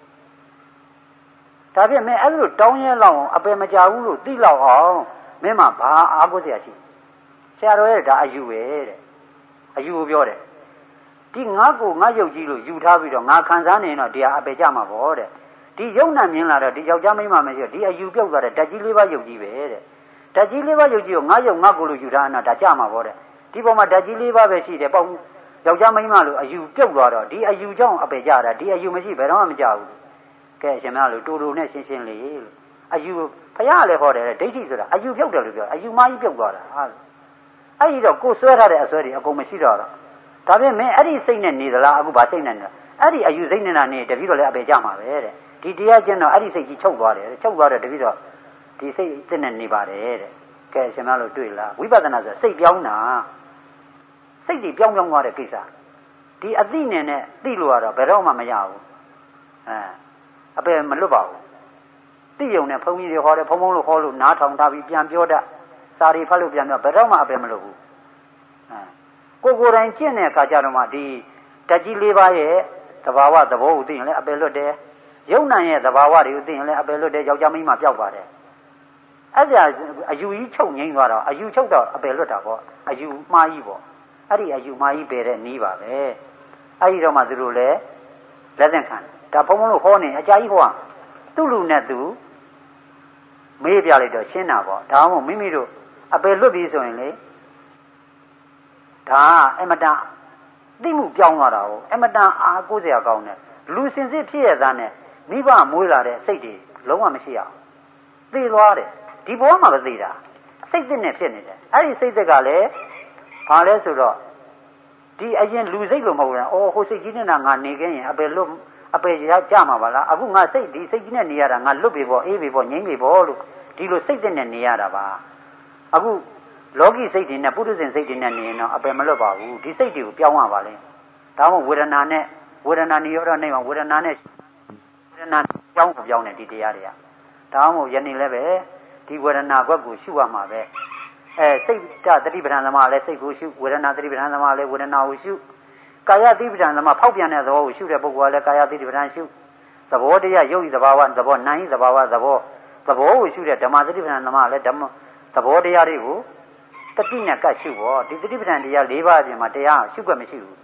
ဒါဖြင့်မင်းအဲ့လိုတောင်းရဲလောက်အောင်အပယ်မကြဘူးလို့သိလောက်အောင်မင်းမှဘာအားကိုးစရာရှိဆရာတော်ရဲ့ဒါအယူပဲတဲ့အယူကိုပြောတယ်ဒီငါ့ကိုငါ့ရုပ်ကြီးလို့ယူထားပြီးတော့ငါခံစားနေရင်တော့တရားအပယ်ကြမှာပေါ့တဲ့ဒီယုံနာမြင်လာတော့ဒီယောက်ျားမိန်းမမရှိတော့ဒီအယူပြုတ်သွားတဲ့ဓာတ်ကြီးလေးပါးယုတ်ကြီးပဲတဲ့ဓာတ်ကြီးလေးပါးယုတ်ကြီးကိုငါ့ရုပ်ငါ့ကိုယ်လို့ယူထားတာဒါကြမှာပေါ့တဲ့ဒီပေါ်မှာဓာတ်ကြီးလေးပါးပဲရှိတယ်ပေါ့ယောက်ျားမိန်းမလို့အယူပြုတ်သွားတော့ဒီအယူကြောင့်အပယ်ကြတာဒီအယူမရှိဘယ်တော့မှမကြဘူးကဲအရှင်မလို့တူတူနဲ့ရှင်းရှင်းလေးလို့အယူဘုရားလည်းဟောတယ်ဒိဋ္ဌိဆိုတာအယူပြုတ်တယ်လို့ပြောအယူမကြီးပြုတ်သွားတာဟာအဲ့ဒီတော့ကိုယ်ဆွဲထားတဲ့အစွဲတွေအကုန်မရှိတော့တော့ဒါပြင်မင်းအဲ့ဒီစိတ်နဲ့နေသလားအခုဗာစိတ်နဲ့နေအဲ့ဒီအယူစိတ်နဲ့နေတပည့်တော်လည်းအပယ်ကြမှာပဲတဲ့ဒီတရားကျင့်တော့အဲ့ဒီစိတ်ကြီးချုပ်သွားတယ်ချုပ်သွားတယ်တပည့်တော်ဒီစိတ်အစ်နဲ့နေပါတယ်တဲ့ကဲအရှင်မလို့တွေ့လားဝိပဿနာဆိုစိတ်ပြောင်းတာစိတ်တွေပြောင်းပြောင်းသွားတဲ့ကိစ္စဒီအသိနဲ့နဲ့သိလို့ရတော့ဘယ်တော့မှမရဘူးအဲအပယ်မလွတ်ပါဘူးသိယုံနဲ့ဘုန်းကြီးတွေဟောတယ်ဘုံဘုံလို့ဟောလို့နားထောင်ထားပြီးပြန်ပြောတတ်စာရီဖတ်လို့ပြန်ပြောဘယ်တော့မှအပယ်မလွတ်ဘူးအဲကိုကိုယ်တိုင်ကျင့်တဲ့အခါကျတော့မှဒီဓာတ်ကြီးလေးပါးရဲ့သဘာဝသဘောကိုသိရင်လည်းအပယ်လွတ်တယ်ယုံနာရဲ့သဘာဝတွေကိုသိရင်လည်းအပယ်လွတ်တယ်ယောက်ျားမိန်းမပြောက်ပါတယ်အဲ့ဒါအယူကြီးချုပ်ငိမ့်သွားတော့အယူချုပ်တော့အပယ်လွတ်တာပေါ့အယူမှားကြီးပေါ့အဲ့ဒီအယူမာကြီးပယ်တဲ့နီးပါပဲအဲ့ဒီတော့မှသူတို့လည်းလက်သင့်ခံဒါဘုံဘုံလို့ဟောနေအကြာကြီးဟောသူ့လူနဲ့သူမေးပြလိုက်တော့ရှင်းတာပေါ့ဒါမှမဟုတ်မိမိတို့အပယ်လွတ်ပြီဆိုရင်လေဒါအမတန်သိမှုပြောင်းသွားတာကိုအမတန်အားကိုးစရာကောင်းတယ်လူစင်စစ်ဖြစ်ရသားနဲ့မိဘမွေးလာတဲ့စိတ်တွေလုံးဝမရှိအောင်သိသွားတယ်ဒီဘဝမှာပဲသိတာစိတ်သစ်နဲ့ဖြစ်နေတယ်အဲ့ဒီစိတ်သစ်ကလည်းဘာလဲဆိုတော့ဒီအရင်လူစိတ်လို့မဟုတ်ဘူး။အော်ဟိုစိတ်ကြီးနဲ့ငါနေခဲ့ရင်အပယ်လွတ်အပယ်ရကြမှာပါလား။အခုငါစိတ်ဒီစိတ်ကြီးနဲ့နေရတာငါလွတ်ပြီပေါ့အေးပြီပေါ့ငြိမ့်ပြီပေါ့လို့ဒီလိုစိတ်နဲ့နေရတာပါ။အခုလောကီစိတ်တွေနဲ့ပုထုဇဉ်စိတ်တွေနဲ့နေရင်တော့အပယ်မလွတ်ပါဘူး။ဒီစိတ်တွေကိုပြောင်းရပါလေ။ဒါမှမဟုတ်ဝေဒနာနဲ့ဝေဒနာနိရောဓနေမှာဝေဒနာနဲ့ဝေဒနာပြောင်းကိုပြောင်းတယ်ဒီတရားတွေက။ဒါမှမဟုတ်ယနေ့လည်းပဲဒီဝေဒနာကွက်ကိုရှုရမှာပဲ။အဲစိတ်တသတိပဋ္ဌာန်သမားလည်းစိတ်ကိုရှုဝေဒနာသတိပဋ္ဌာန်သမားလည်းဝေဒနာကိုရှုကာယသတိပဋ္ဌာန်သမားဖောက်ပြန်တဲ့သဘောကိုရှုတဲ့ပုဂ္ဂိုလ်ကလည်းကာယသတိပဋ္ဌာန်ရှုသဘောတရားရုပ်ဤသဘာဝသဘောနာမ်ဤသဘာဝသဘောသဘောကိုရှုတဲ့ဓမ္မသတိပဋ္ဌာန်သမားလည်းဓမ္မသဘောတရားတွေကိုတတိနဲ့ကတ်ရှုဖို့ဒီသတိပဋ္ဌာန်တရား၄ပါးအပြင်မှာတရားရှုွက်မရှိဘူး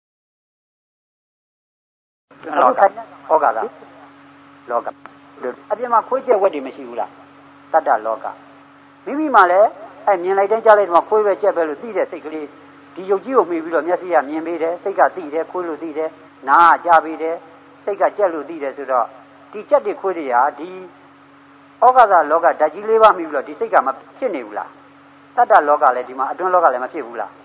လောကဟောကလားလောကအပြင်မှာခွေးကျက်ဝက်တွေမရှိဘူးလားတတ္တလောကမိမိမှလည်းအဲမြင်လိုက်တဲ့ကြားလိုက်တော့ခွေးပဲကြက်ပဲလို့သိတဲ့စိတ်ကလေးဒီယုတ်ကြီးကိုမှီပြီးတော့မျက်စိကမြင်ပြီးတယ်စိတ်ကသိတယ်ခွေးလို့သိတယ်နားကကြားပြီးတယ်စိတ်ကကြက်လို့သိတယ်ဆိုတော့ဒီကြက်တွေခွေးတွေဟာဒီဩဃာသလောကဓာတ်ကြီးလေးပါမှီပြီးတော့ဒီစိတ်ကမဖြစ်နေဘူးလားတတ္တလောကလည်းဒီမှာအတွင်းလောကလည်းမဖြစ်ဘူးလား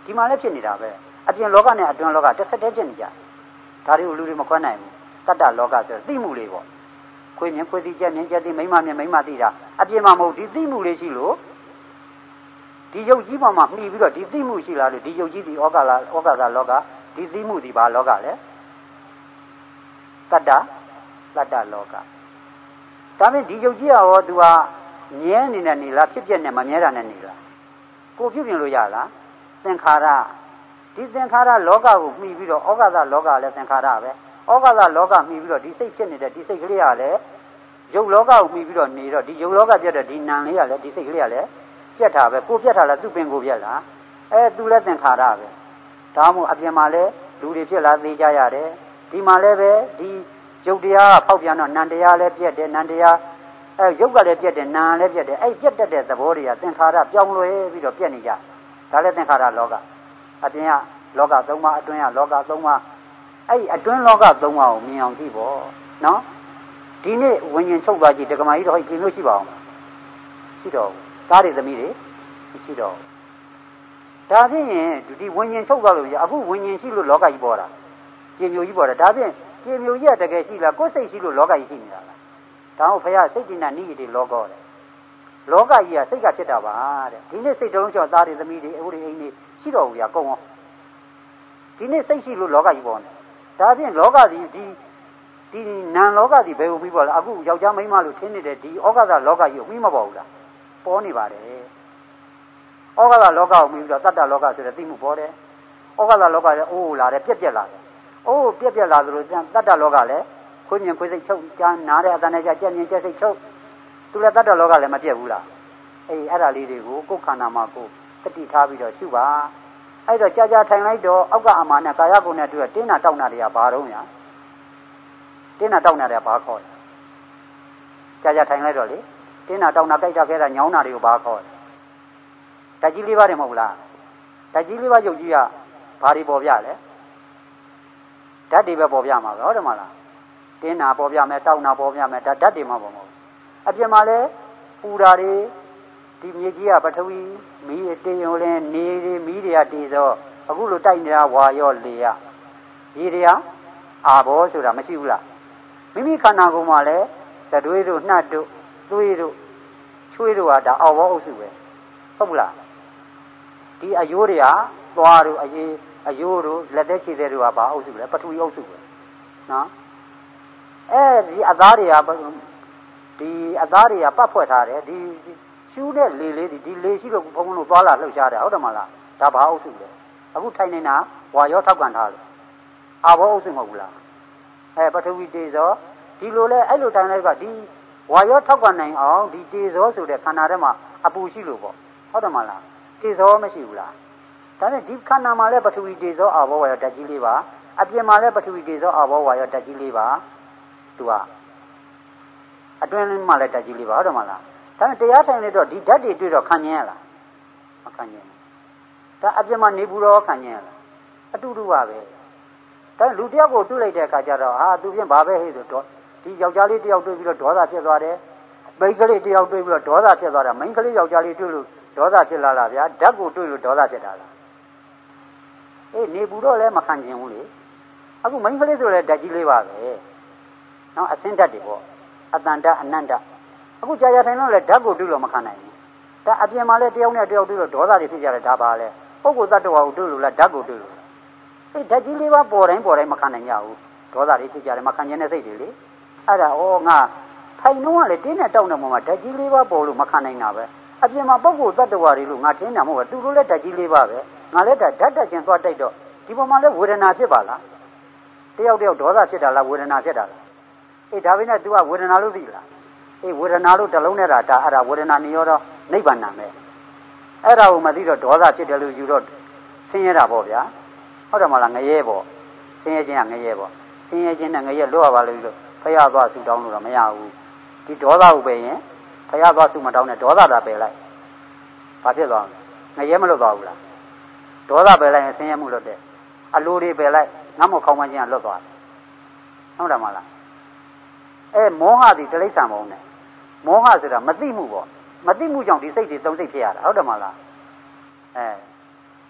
ဒီမှာလည်းဖြစ်နေတာပဲအပြင်လောကနဲ့အတွင်းလောကတစ်ဆက်တည်းဖြစ်နေကြဒါတွေကိုလူတွေမခွဲနိုင်ဘူးတတ္တလောကဆိုသိမှုလေးပေါ့ခွေးမြင်ခွေးသိကြက်မြင်ကြက်သိမိမမြင်မိမသိတာအပြင်မှာမဟုတ်ဒီသိမှုလေးရှိလို့ဒီယုတ်ကြီးပေါ်မှာမှီပြီးတော့ဒီသိမှုရှိလာလို့ဒီယုတ်ကြီးဒီဩကာလဩကာသလောကဒီသိမှုဒီဘာလောကလဲတတ္တတတ္တလောကဒါပေမဲ့ဒီယုတ်ကြီးရောသူကမြဲနေတဲ့နေလားဖြစ်ပြနဲ့မမြဲတာနဲ့နေလားကိုပြုပြင်လို့ရလားသင်္ခါရဒီသင်္ခါရလောကကိုမှီပြီးတော့ဩကာသလောကလည်းသင်္ခါရပဲဩကာသလောကမှီပြီးတော့ဒီစိတ်ဖြစ်နေတဲ့ဒီစိတ်ကလေးကလည်းယုတ်လောကကိုမှီပြီးတော့နေတော့ဒီယုတ်လောကပြတ်တဲ့ဒီနာမ်လေးကလည်းဒီစိတ်ကလေးကလည်းပြတ်တာပဲကိုပြတ်တာလားသူ့ပင်ကိုပြတ်လားအဲသူလည်းသင်္ခါရပဲဒါမှမဟုတ်အပြင်မှာလည်းလူတွေဖြစ်လာသေးကြရတယ်ဒီမှာလည်းပဲဒီယုတ်တရားဖောက်ပြန်တော့နံတရားလည်းပြတ်တယ်နံတရားအဲယုတ်ကလည်းပြတ်တယ်နံလည်းပြတ်တယ်အဲ့ပြတ်တတ်တဲ့သဘောတွေကသင်္ခါရပြောင်းလဲပြီးတော့ပြတ်နေကြဒါလည်းသင်္ခါရလောကအပြင်ကလောကသုံးပါးအတွင်းကလောကသုံးပါးအဲ့ဒီအတွင်းလောကသုံးပါးကိုမြင်အောင်ကြည့်ပေါ့နော်ဒီနေ့ဝิญဉ်ချုပ်သွားကြည့်ဒကမာကြီးတော့ပြင်လို့ရှိပါအောင်ရှိတော့သားတွေသမီးတွေရှိတော့ဒါဖြင့်ဒီဝิญဉ်ချုပ်သွားလို့ရအခုဝิญဉ်ရှိလို့လောကကြီးပေါ်တာပြင်မျိုးကြီးပေါ်တာဒါဖြင့်ပြင်မျိုးကြီးကတကယ်ရှိလားကိုယ်စိတ်ရှိလို့လောကကြီးရှိနေတာလားဒါဟုတ်ဖခင်စိတ်တိဏနိယတိလောကောတဲ့လောကကြီးကစိတ်ကဖြစ်တာပါတဲ့ဒီနေ့စိတ်တုံးချောသားတွေသမီးတွေအခုတွေအိမ်တွေရှိတော့ဘူးရကုန်အောင်ဒီနေ့စိတ်ရှိလို့လောကကြီးပေါ်နေဒါဖြင့်လောကကြီးဒီဒီနံလောကကြီးဘယ်ကိုပြီးပေါ်လဲအခုယောက်ျားမိန်းမလို့ထင်နေတဲ့ဒီဩကာသလောကကြီးကိုပြီးမပေါ်ဘူးလားပေါ်နေပါတယ်ဩကာသလောကကိုပြီးပြီးတော့တတ္တလောကဆိုတဲ့သိမှုပေါ်တယ်ဩကာသလောကလည်းအိုးလာတယ်ပြက်ပြက်လာတယ်အိုးပြက်ပြက်လာသလိုတတ္တလောကလည်းခွေးမြင်ခွေးစိတ်ချုပ်ကြားနားတဲ့အတန်နဲ့ကြကြက်မြင်ကြက်စိတ်ချုပ်သူလည်းတတ္တလောကလည်းမပြက်ဘူးလားအေးအဲ့ဒါလေးတွေကိုကိုယ်ခန္ဓာမှာကိုတတိထားပြီးတော့ရှုပါအဲ့တော့ကြာကြာထိုင်လိုက်တော့အောက်ကအမာနဲ့ကာယကုဏ်နဲ့တွေ့တင်းနာတောက်နာတွေကဘာတော့ညာတင်းနာတောက်နာတွေကဘာခေါ်လဲကြာကြာထိုင်လိုက်တော့လေတင်းနာတောက်နာကြိုက်တာခဲတာညောင်းနာတွေကိုဘာခေါ်လဲဓာတ်ကြီးလေးပါးတယ်မဟုတ်လားဓာတ်ကြီးလေးပါးရုပ်ကြီးကဘာတွေပေါ်ပြလဲဓာတ်တွေပဲပေါ်ပြမှာပဲဟုတ်တယ်မလားတင်းနာပေါ်ပြမယ်တောက်နာပေါ်ပြမယ်ဓာတ်ဓာတ်တွေမှပေါ်မဟုတ်အပြင်မှာလဲပူတာတွေဒီမြေကြီးကပထဝီမီးတေရုံလဲနေတွေမီးတွေကတည်သောအခုလိုတိုက်နေတာဝါရောလေရရေတွေကအာဘောဆိုတာမရှိဘူးလားမိမိခန္ဓာကိုယ်မှာလဲသတွေးတို့နှတ်တို့သွေးတို့ချွေးတို့ဟာဒါအောက်ဘောအုပ်စုပဲဟုတ်ဘူးလားဒီအယိုးတွေကသွားတို့အရေးအယိုးတို့လက်သက်ခြေသက်တို့ဟာဘာအုပ်စုလဲပထဝီအုပ်စုပဲနော်အဲဒီအသားတွေကဒီအသားတွေကပတ်ဖွဲ့ထားတယ်ဒီရှူးတဲ့လေလေးဒီဒီလေရှိလို့ဘုံဘုံတို့သွားလာလှုပ်ရှားတယ်ဟုတ်တယ်မလားဒါဘာအုပ်စုလဲအခုထိုင်နေတာဝါရောထောက်ကန်ထားတယ်အာဘောအုပ်စုမဟုတ်ဘူးလားအဲပထဝီတေဇောဒီလိုလဲအဲ့လိုထိုင်လိုက်ကဒီဝါရောထောက်ကန်နိုင်အောင်ဒီတေဇောဆိုတဲ့ခန္ဓာထဲမှာအပူရှိလို့ပေါ့ဟုတ်တယ်မလားတေဇောမရှိဘူးလားဒါနဲ့ဒီခန္ဓာမှာလဲပထဝီတေဇောအာဘောဝါရောဓာတ်ကြီးလေးပါအပြင်မှာလဲပထဝီတေဇောအာဘောဝါရောဓာတ်ကြီးလေးပါသူကအတွင်းမှာလဲဓာတ်ကြီးလေးပါဟုတ်တယ်မလားဒါနဲ့တရားထိုင်နေတော့ဒီဓာတ်တွေတွေ့တော့ခံကျင်ရလားမခံကျင်ဘူးဒါအပြင်မှာနေဘူးတော့ခံကျင်ရလားအတူတူပါပဲဒါလူတယောက်ကိုတွေ့လိုက်တဲ့အခါကျတော့ဟာသူပြင်ဘာပဲဟဲ့ဆိုတော့ဒီယောက်ျားလေးတယောက်တွေ့ပြီးတော့ဒေါသဖြစ်သွားတယ်မိန်းကလေးတယောက်တွေ့ပြီးတော့ဒေါသဖြစ်သွားတာမိန်းကလေးယောက်ျားလေးတွေ့လို့ဒေါသဖြစ်လာလားဗျာဓာတ်ကိုတွေ့လို့ဒေါသဖြစ်တာလားအေးနေဘူးတော့လည်းမခံကျင်ဘူးလေအခုမိန်းကလေးဆိုလည်းဓာတ်ကြီးလေးပါပဲနော်အစင်းဓာတ်တွေပေါ့အတန်ဓာတ်အနန္တအခုကြာကြာထိုင်တော့လေဓာတ်ကိုတွေ့လို့မခံနိုင်ဘူးဒါအပြင်မှာလဲတယောက်နဲ့တယောက်တွေ့လို့ဒေါသတွေဖြစ်ကြတယ်ဒါပါလဲပုဂ္ဂိုလ်သတ္တဝါကိုတွေ့လို့လားဓာတ်ကိုတွေ့လို့လားအေးဓာတ်ကြီးလေးပါပေါ်တိုင်းပေါ်တိုင်းမခံနိုင်ကြဘူးဒေါသတွေဖြစ်ကြတယ်မခံကျင်တဲ့စိတ်တွေလေအဲ့ဒါဩငါထိုင်တော့လေတင်းနဲ့တောက်တဲ့ပုံမှာဓာတ်ကြီးလေးပါပေါ်လို့မခံနိုင်တာပဲအပြင်မှာပုဂ္ဂိုလ်သတ္တဝါတွေလို့ငါထင်းတာမဟုတ်ဘူးသူတို့လည်းဓာတ်ကြီးလေးပါပဲငါလည်းဓာတ်ဓာတ်တက်ချင်းသွားတိုက်တော့ဒီပုံမှာလဲဝေဒနာဖြစ်ပါလားတယောက်တယောက်ဒေါသဖြစ်တာလားဝေဒနာဖြစ်တာလားအေးဒါပေမဲ့ तू ကဝေဒနာလို့သိလားအေးဝေဒနာလို့တလုံးနဲ့တာဒါအဲ့ဒါဝေဒနာနိရောဓနိဗ္ဗာန်နာမယ်အဲ့ဒါကိုမသိတော့ဒေါသဖြစ်တယ်လို့ယူတော့ဆင်းရဲတာပေါ့ဗျာဟုတ်တယ်မလားငရဲပေါ့ဆင်းရဲခြင်းကငရဲပေါ့ဆင်းရဲခြင်းနဲ့ငရဲလွတ်ရပါလို့လို့ဖျားသွားဆူတောင်းလို့တော့မရဘူးဒီဒေါသကိုပဲရင်ဖျားသွားဆူမတောင်းနဲ့ဒေါသတာပယ်လိုက်ဘာဖြစ်သွားလဲငရဲမလွတ်သွားဘူးလားဒေါသပယ်လိုက်ရင်ဆင်းရဲမှုလွတ်တယ်အလိုတွေပယ်လိုက်ငတ်မခေါင်းမခြင်းကလွတ်သွားတယ်ဟုတ်တယ်မလားအဲမောဟဒီတိရစ္ဆာန်ဘုံနဲ့မောဟဆိုတာမသိမှုပေါ့မသိမှုကြောင့်ဒီစိတ်တွေသုံးစိတ်ဖြစ်ရတာဟုတ်တယ်မလားအဲ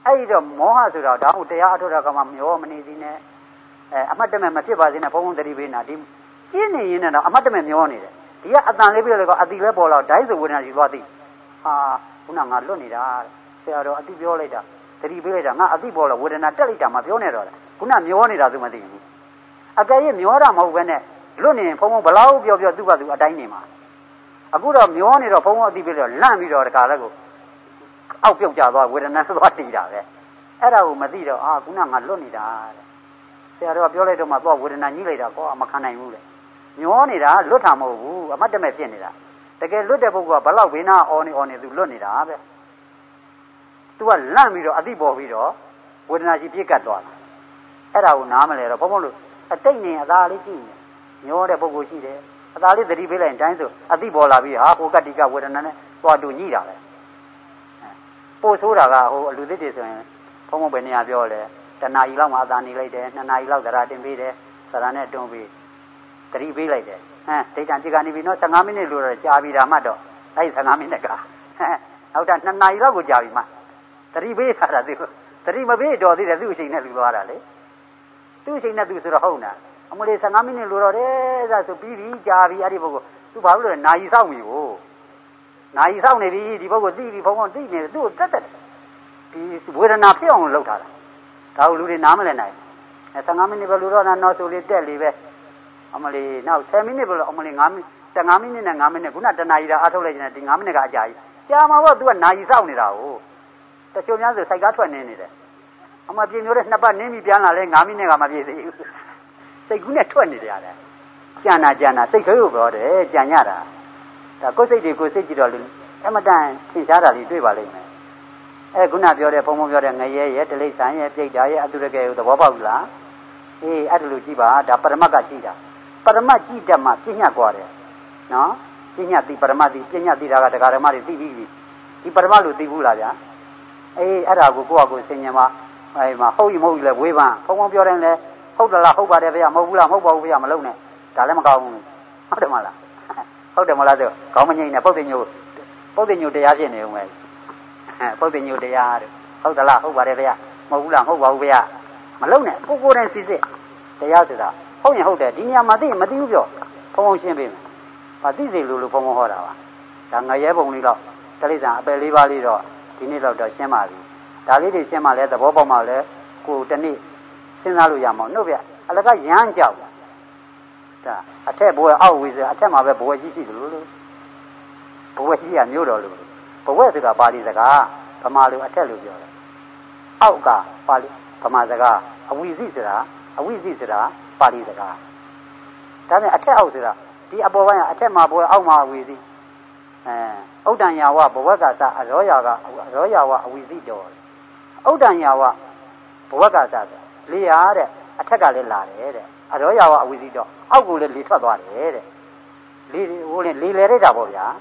အဲ့တော့မောဟဆိုတော့ဒါဟုတ်တရားအထုတ်တာကမှမျောမနေသေးနဲ့အဲအမှတ်တမဲ့မဖြစ်ပါစေနဲ့ဘုံဘုံတတိပေးနာဒီကျင်းနေရင်တော့အမှတ်တမဲ့မျောနေတယ်ဒီကအတန်လေးပြလို့ကအတိလဲပေါ်တော့ဒိုင်းဆိုဝေဒနာရှိသွားသည်ဟာခုနငါလွတ်နေတာဆရာတော်အတိပြောလိုက်တာတတိပေးလိုက်တာငါအတိပေါ်တော့ဝေဒနာတက်လိုက်တာမပြောနဲ့တော့ခုနမျောနေတာသူမသိဘူးအကယ်၍မျောတာမဟုတ်ဘဲနဲ့လွတ်နေရင်ဘုံဘုံဘလောက်ပြောပြောသူ့ဘာသူအတိုင်းနေမှာအခုတော့မျောနေတော့ဘုံဘုံအတိပေးလို့လန့်ပြီးတော့တခါလဲကိုအောက်ပြုတ်ကြသွားဝေဒနာသွားတည်တာပဲအဲ့ဒါကိုမသိတော့အာခုနငါလွတ်နေတာတဲ့ဆရာတော်ကပြောလိုက်တော့မှသွားဝေဒနာညှိလိုက်တာကောမခံနိုင်ဘူးလေမျောနေတာလွတ်တာမဟုတ်ဘူးအမတ်တမဲ့ဖြစ်နေတာတကယ်လွတ်တဲ့ပုဂ္ဂိုလ်ကဘလောက်ဝေနာအော်နေအော်နေသူလွတ်နေတာပဲသူကလန့်ပြီးတော့အတိပေါ်ပြီးတော့ဝေဒနာရှိပြစ်ကတ်သွားတာအဲ့ဒါကိုနားမလဲတော့ဘုံဘုံလို့အတိတ်နေအသာလေးကြည့်နေမျောတဲ့ပုဂ္ဂိုလ်ရှိတယ်အသာလေးသတိပေးလိုက်ရင်တိုင်းဆိုအတိပေါ်လာပြီးဟာဟိုကတ္တိကဝေဒနာနဲ့သွားတူညှိတာပဲပို့ဆိုးတာကဟိုအလူသစ်တွေဆိုရင်ဘုံဘုံပဲနေရာပြောလဲတနာရီလောက်မှအသာနေလိုက်တယ်နှစ်နာရီလောက်သရာတင်ပေးတယ်သရာနဲ့တွန်းပြီးသတိပေးလိုက်တယ်ဟမ်ဒိဋ္ဌံจิကနေပြီနော်15မိနစ်လို့တော့ကြာပြီဒါမှတော့အဲ့15မိနစ်ကဟမ်နောက်တာနှစ်နာရီလောက်ကိုကြာပြီမှသတိပေးထားတာသူသတိမပေးတော့သေးတယ်သူ့အချိန်နဲ့လူသွားတာလေသူ့အချိန်နဲ့သူဆိုတော့ဟုတ်နာအမလေး15မိနစ်လို့တော့တယ်ဒါဆိုပြီးပြီကြာပြီအဲ့ဒီပုဂ္ဂိုလ်သူဘာလို့လဲနာရီစောင့်ပြီကိုနာရီစောင့်နေပြီဒီပုဂ္ဂိုလ်သိပြီဘုံဘုံသိနေတယ်သူ့ကိုတက်တက်ဒီဝေဒနာဖြစ်အောင်လုပ်ထားတာဒါကိုလူတွေနားမလည်နိုင်အဲ15မိနစ်ပဲလူတော့နော်ဆိုလေးတက်လေးပဲအမလေးနောက်10မိနစ်ပဲလို့အမလေး5မိနစ်15မိနစ်နဲ့5မိနစ်ခုနတနာရီတာအားထုတ်လိုက်ရင်ဒီ5မိနစ်ကအကြာကြီးကြာမှာပေါ့ तू ကနာရီစောင့်နေတာကိုတချို့များဆိုစိုက်ကားထွက်နေနေတယ်အမပြေမျိုးတဲ့နှစ်ပတ်နင်းပြီးပြန်လာလဲ5မိနစ်ကမပြေသေးဘူးစိတ်ကူးနဲ့ထွက်နေကြတယ်ကြံနာကြံနာစိတ်ခဲလို့ပြောတယ်ကြံရတာဒါကိုယ်စိတ်တွေကိုစိတ်ကြည့်တော့လူအမတန်ထင်ရှားတာလေးတွေ့ပါလိမ့်မယ်အဲခုနပြောတဲ့ဘုံဘုံပြောတဲ့ငရဲရဲ့တိလိစ္ဆာန်ရဲ့ပြိတ္တာရဲ့အတုရကဲကိုသဘောပေါက်လားအေးအဲ့ဒါလိုကြည့်ပါဒါပရမတ်ကကြည့်တာပရမတ်ကြည့်တတ်မှပြညတ်กว่าတယ်နော်ပြညတ်သိပရမတ်သိပြညတ်သိတာကတရားဓမ္မတွေသိပြီးပြီဒီပရမတ်လို့သိဘူးလားဗျာအေးအဲ့ဒါကိုကိုယ့်အကိုဆင်ញံမှာအဲ့မှာဟုတ်ပြီမဟုတ်ပြီလဲဝေးပန်းဘုံဘုံပြောတယ်လဲဟုတ်တယ်လားဟုတ်ပါတယ်ဗျာမဟုတ်ဘူးလားမဟုတ်ပါဘူးဗျာမလုံးနဲ့ဒါလည်းမကောင်းဘူးဟုတ်တယ်မလားဟုတ်တယ်မလားဆိုခေါင်းမငိမ့်နဲ့ပုတ်တင်ညိုပုတ်တင်ညိုတရားဖြစ်နေဦးမယ်ပုတ်တင်ညိုတရားတဲ့ဟုတ်သလားဟုတ်ပါတယ်ဗျာမဟုတ်ဘူးလားမဟုတ်ပါဘူးဗျာမလုံးနဲ့ကိုကိုယ်တိုင်စစ်စစ်တရားဆိုတာဟုတ်ရင်ဟုတ်တယ်ဒီနေရာမှာသိရင်မသိဘူးပြောဘုံဘုံရှင်းပေးမယ်မသိစေလို့လို့ဘုံဘုံဟောတာပါဒါငရဲပုံလေးတော့တိရစ္ဆာန်အပယ်လေးပါးလေးတော့ဒီနေ့တော့ရှင်းပါပြီဒါလေးတွေရှင်းမှလဲသဘောပေါက်မှလဲကိုတနေ့စဉ်းစားလို့ရမှာနှုတ်ပြအလကရမ်းကြောက်ဒါအထက်ဘဝအောက်ဝေးစအထက်မှာပဲဘဝကြီးရှိတယ်လို့လို့ဘဝကြီးကမျိုးတော်လို့ဘဝဆိုတာပါဠိစကားဗမာလိုအထက်လို့ပြောတယ်အောက်ကပါဠိဗမာစကားအဝိဇ္ဇိဆိုတာအဝိဇ္ဇိဆိုတာပါဠိစကားဒါနဲ့အထက်အောက်ဆိုတာဒီအပေါ်ပိုင်းကအထက်မှာဘဝအောက်မှာအဝိဇ္ဇိအဲဥဒ္ဒံယာဝဘဝကစအရောယာကအရောယာဝအဝိဇ္ဇိတော်ဥဒ္ဒံယာဝဘဝကစလေရတဲ့အထက်ကလည်းလာတယ်တဲ့အရောယာဝအဝိဇ္ဇိတော်အောက်ကလည်းလေထွက်သွားတယ်တဲ့လေဟိုလေလေလေရတာပေါ့ဗျာ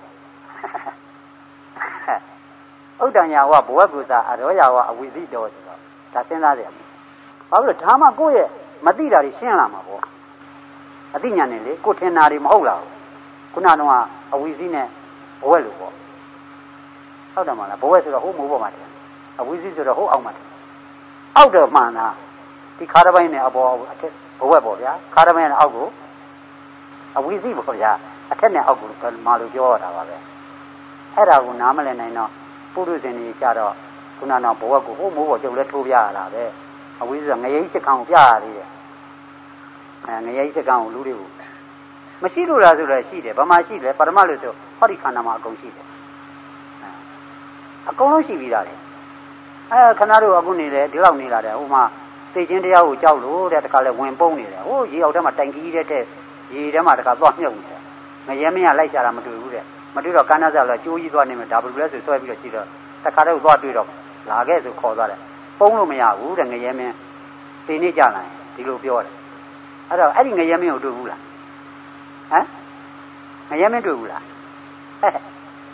ဥဒ္ဒံယာဝဘဝကုသအရောယာဝအဝိဇ္ဇိတော်ဆိုတော့ဒါစဉ်းစားရတယ်ဘာလို့လဲဒါမှကိုယ့်ရဲ့မသိတာတွေရှင်းလာမှာပေါ့အသိဉာဏ်နဲ့လေကိုထင်တာတွေမဟုတ်လားခုနကတော့အဝိဇ္ဇိနဲ့ဘဝလို့ပေါ့ဟုတ်တယ်မလားဘဝဆိုတော့ဟိုမိုးပေါ်မှာတယ်အဝိဇ္ဇိဆိုတော့ဟိုအောက်မှာတယ်အောက်တော့မှန်တာဒီခါတစ်ပိုင်းနဲ့အပေါ်အထက်ဘဝပေါ့ဗျာခါတစ်ပိုင်းနဲ့အောက်ကိုအဝိဇ္ဇိပေါ့ဗျာအထက်နဲ့အောက်ကိုမလို့ပြောရတာပါပဲအဲ့ဒါကိုနားမလည်နိုင်တော့ပုရုဇဉ်တွေကြတော့ခုနကတော့ဘဝကိုဟိုမိုးပေါ်ကျုပ်လဲထိုးပြရတာပဲအဝိဇ္ဇိကငရိတ်ရှိခံကိုပြရသေးတယ်အဲငရိတ်ရှိခံကိုလူတွေကိုမရှိလို့လားဆိုတော့ရှိတယ်ဘာမှရှိတယ်ပရမတ်လို့ဆိုဟောဒီခန္ဓာမှာအကုန်ရှိတယ်အကုန်လုံးရှိပြီးသားလေအဲခဏတို့အခုနေတယ်ဒီလောက်နေလာတယ်ဟိုမှာသိချင်းတရားကိုကြောက်လို့တဲ့တခါလဲဝင်ပုံးနေတယ်ဟိုရေအောက်ထဲမှာတိုင်ကြီးတဲ့တဲ့ရေထဲမှာတခါသွားမြုပ်နေတယ်ငရဲမင်းကလိုက်ရှာတာမတွေ့ဘူးတဲ့မတွေ့တော့ကန်းနာစားလို့ကျိုးကြီးသွားနေမယ်ဒါဘယ်လိုလဲဆိုဆွဲပြီးတော့ကြည့်တော့တခါတော့သွားတွေ့တော့လာခဲ့ဆိုခေါ်သွားတယ်ပုံးလို့မရဘူးတဲ့ငရဲမင်းသိနေကြလာဒီလိုပြောတယ်အဲ့တော့အဲ့ဒီငရဲမင်းကိုတွေ့ဘူးလားဟမ်ငရဲမင်းတွေ့ဘူးလားဟဲ့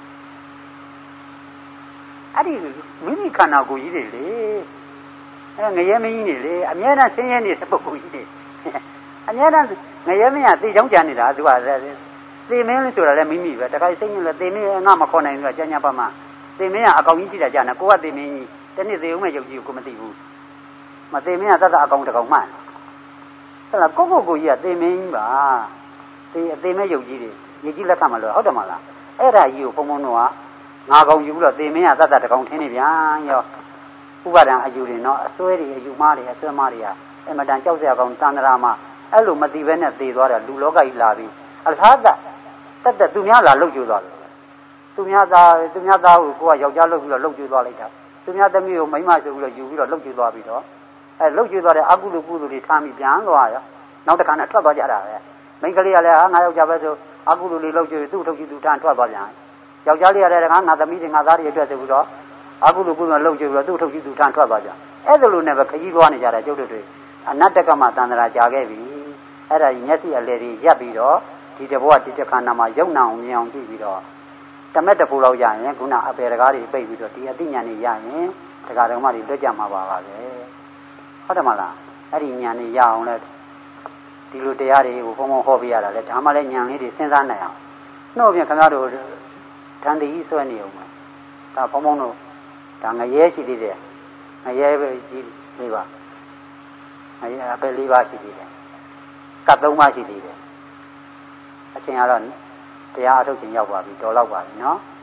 အဲ့ဒီမိမိခန္ဓာကိုယ်ကြီးတွေလေအဲ့ငရဲမင်းကြီးနေလေအများနဲ့ဆင်းရဲနေတဲ့ပုဂ္ဂိုလ်ကြီးတွေအများနဲ့ငရဲမင်းကသိချောင်းကြံနေတာသူကသေမင်းလို့ဆိုတာလည်းမိမိပဲတခါစိတ်ညစ်လဲသေမင်းငါမခေါ်နိုင်ဘူးကကြညာပါမှသေမင်းကအကောင်ကြီးရှိတာကြာနေကိုကသေမင်းကြီးတတနေ့သေးဦးမဲ့ယုတ်ကြီးကိုမသိဘူးမသိမင်းကသတ္တအကောင်တကောင်မှန်အဲ့ဒါကိုကိုကိုကြီးကသိမင်းပါသိအသိမဲ့ယုတ်ကြီးတွေယုတ်ကြီးလက်ခံမလို့ဟုတ်တယ်မလားအဲ့ဒါကြီးကိုဘုံဘုံတို့ကငါကောင်ယူလို့သိမင်းကသတ္တတကောင်ထင်းနေဗျာရောဥပါဒံအယူတွေနော်အစွဲတွေအယူမားတွေအစွဲမားတွေကအမတန်ကြောက်စရာကောင်းတန်တရာမှာအဲ့လိုမသိဘဲနဲ့သေသွားတယ်လူလောကကြီးလာပြီးအထာတတက်တက်သူများလာလှုပ်ကြွသွားတယ်သူများသားသူများသားကိုကိုကယောက်ျားလှုပ်ပြီးတော့လှုပ်ကြွသွားလိုက်တာသူများသမီးကိုမိန်းမဆိုပြီးတော့ယူပြီးတော့လှုပ်ကြွသွားပြီးတော့အဲလှုပ်ကြွသွားတဲ့အကုသိုလ်ကုသိုလ်တွေထားပြီးပြန်သွားရောနောက်တစ်ခါနဲ့ထွက်သွားကြတာပဲမိန်းကလေးကလည်းဟာငါယောက်ျားပဲဆိုအကုသိုလ်လေးလှုပ်ကြွသူ့ထုတ်ကြည့်သူ့ထမ်းထွက်သွားပြန်ယောက်ျားလေးကလည်းငါငါသမီးတွေငါသားတွေအတွက်ဆိုပြီးတော့အကုသိုလ်ကုသိုလ်လှုပ်ကြွပြီးတော့သူ့ထုတ်ကြည့်သူ့ထမ်းထွက်သွားကြအဲ့ဒါလိုနဲ့ပဲခကြီးသွားနေကြတာကျုပ်တို့တွေအနတ္တကမတန္တရာကြာခဲ့ပြီအဲ့ဒါကြီးမျက်စိအလေတွေရပ်ပြီးတော့ဒီတဘောဒီတခါနာမှာယုံနာအောင်မြင်အောင်ကြည့်ပြီးတော့တမက်တဖို့လောက်ရရင်ခုနအပေတကားတွေပိတ်ပြီးတော့ဒီအသိဉာဏ်တွေရရင်တကားတော်မတွေလွတ်ကြမှာပါပါပဲဟုတ်တယ်မလားအဲ့ဒီဉာဏ်တွေရအောင်လဲဒီလိုတရားတွေကိုဘုံဘုံဟောပြရတာလဲဒါမှလည်းဉာဏ်လေးတွေစဉ်းစားနိုင်အောင်နှုတ်ပြင်ခင်ဗျားတို့ဓာန်တီဆွဲနေအောင်ဒါဘုံဘုံတို့ဒါငရဲရှိသေးတယ်ငရဲပဲကြီးလေးပါငရဲအပေလေးပါရှိသေးတယ်ကတ်သုံးပါရှိသေးတယ်အချင်းကတော့တရားအထုတ်ခြင်းရောက်ပါပြီတော်တော့ပါပြီနော်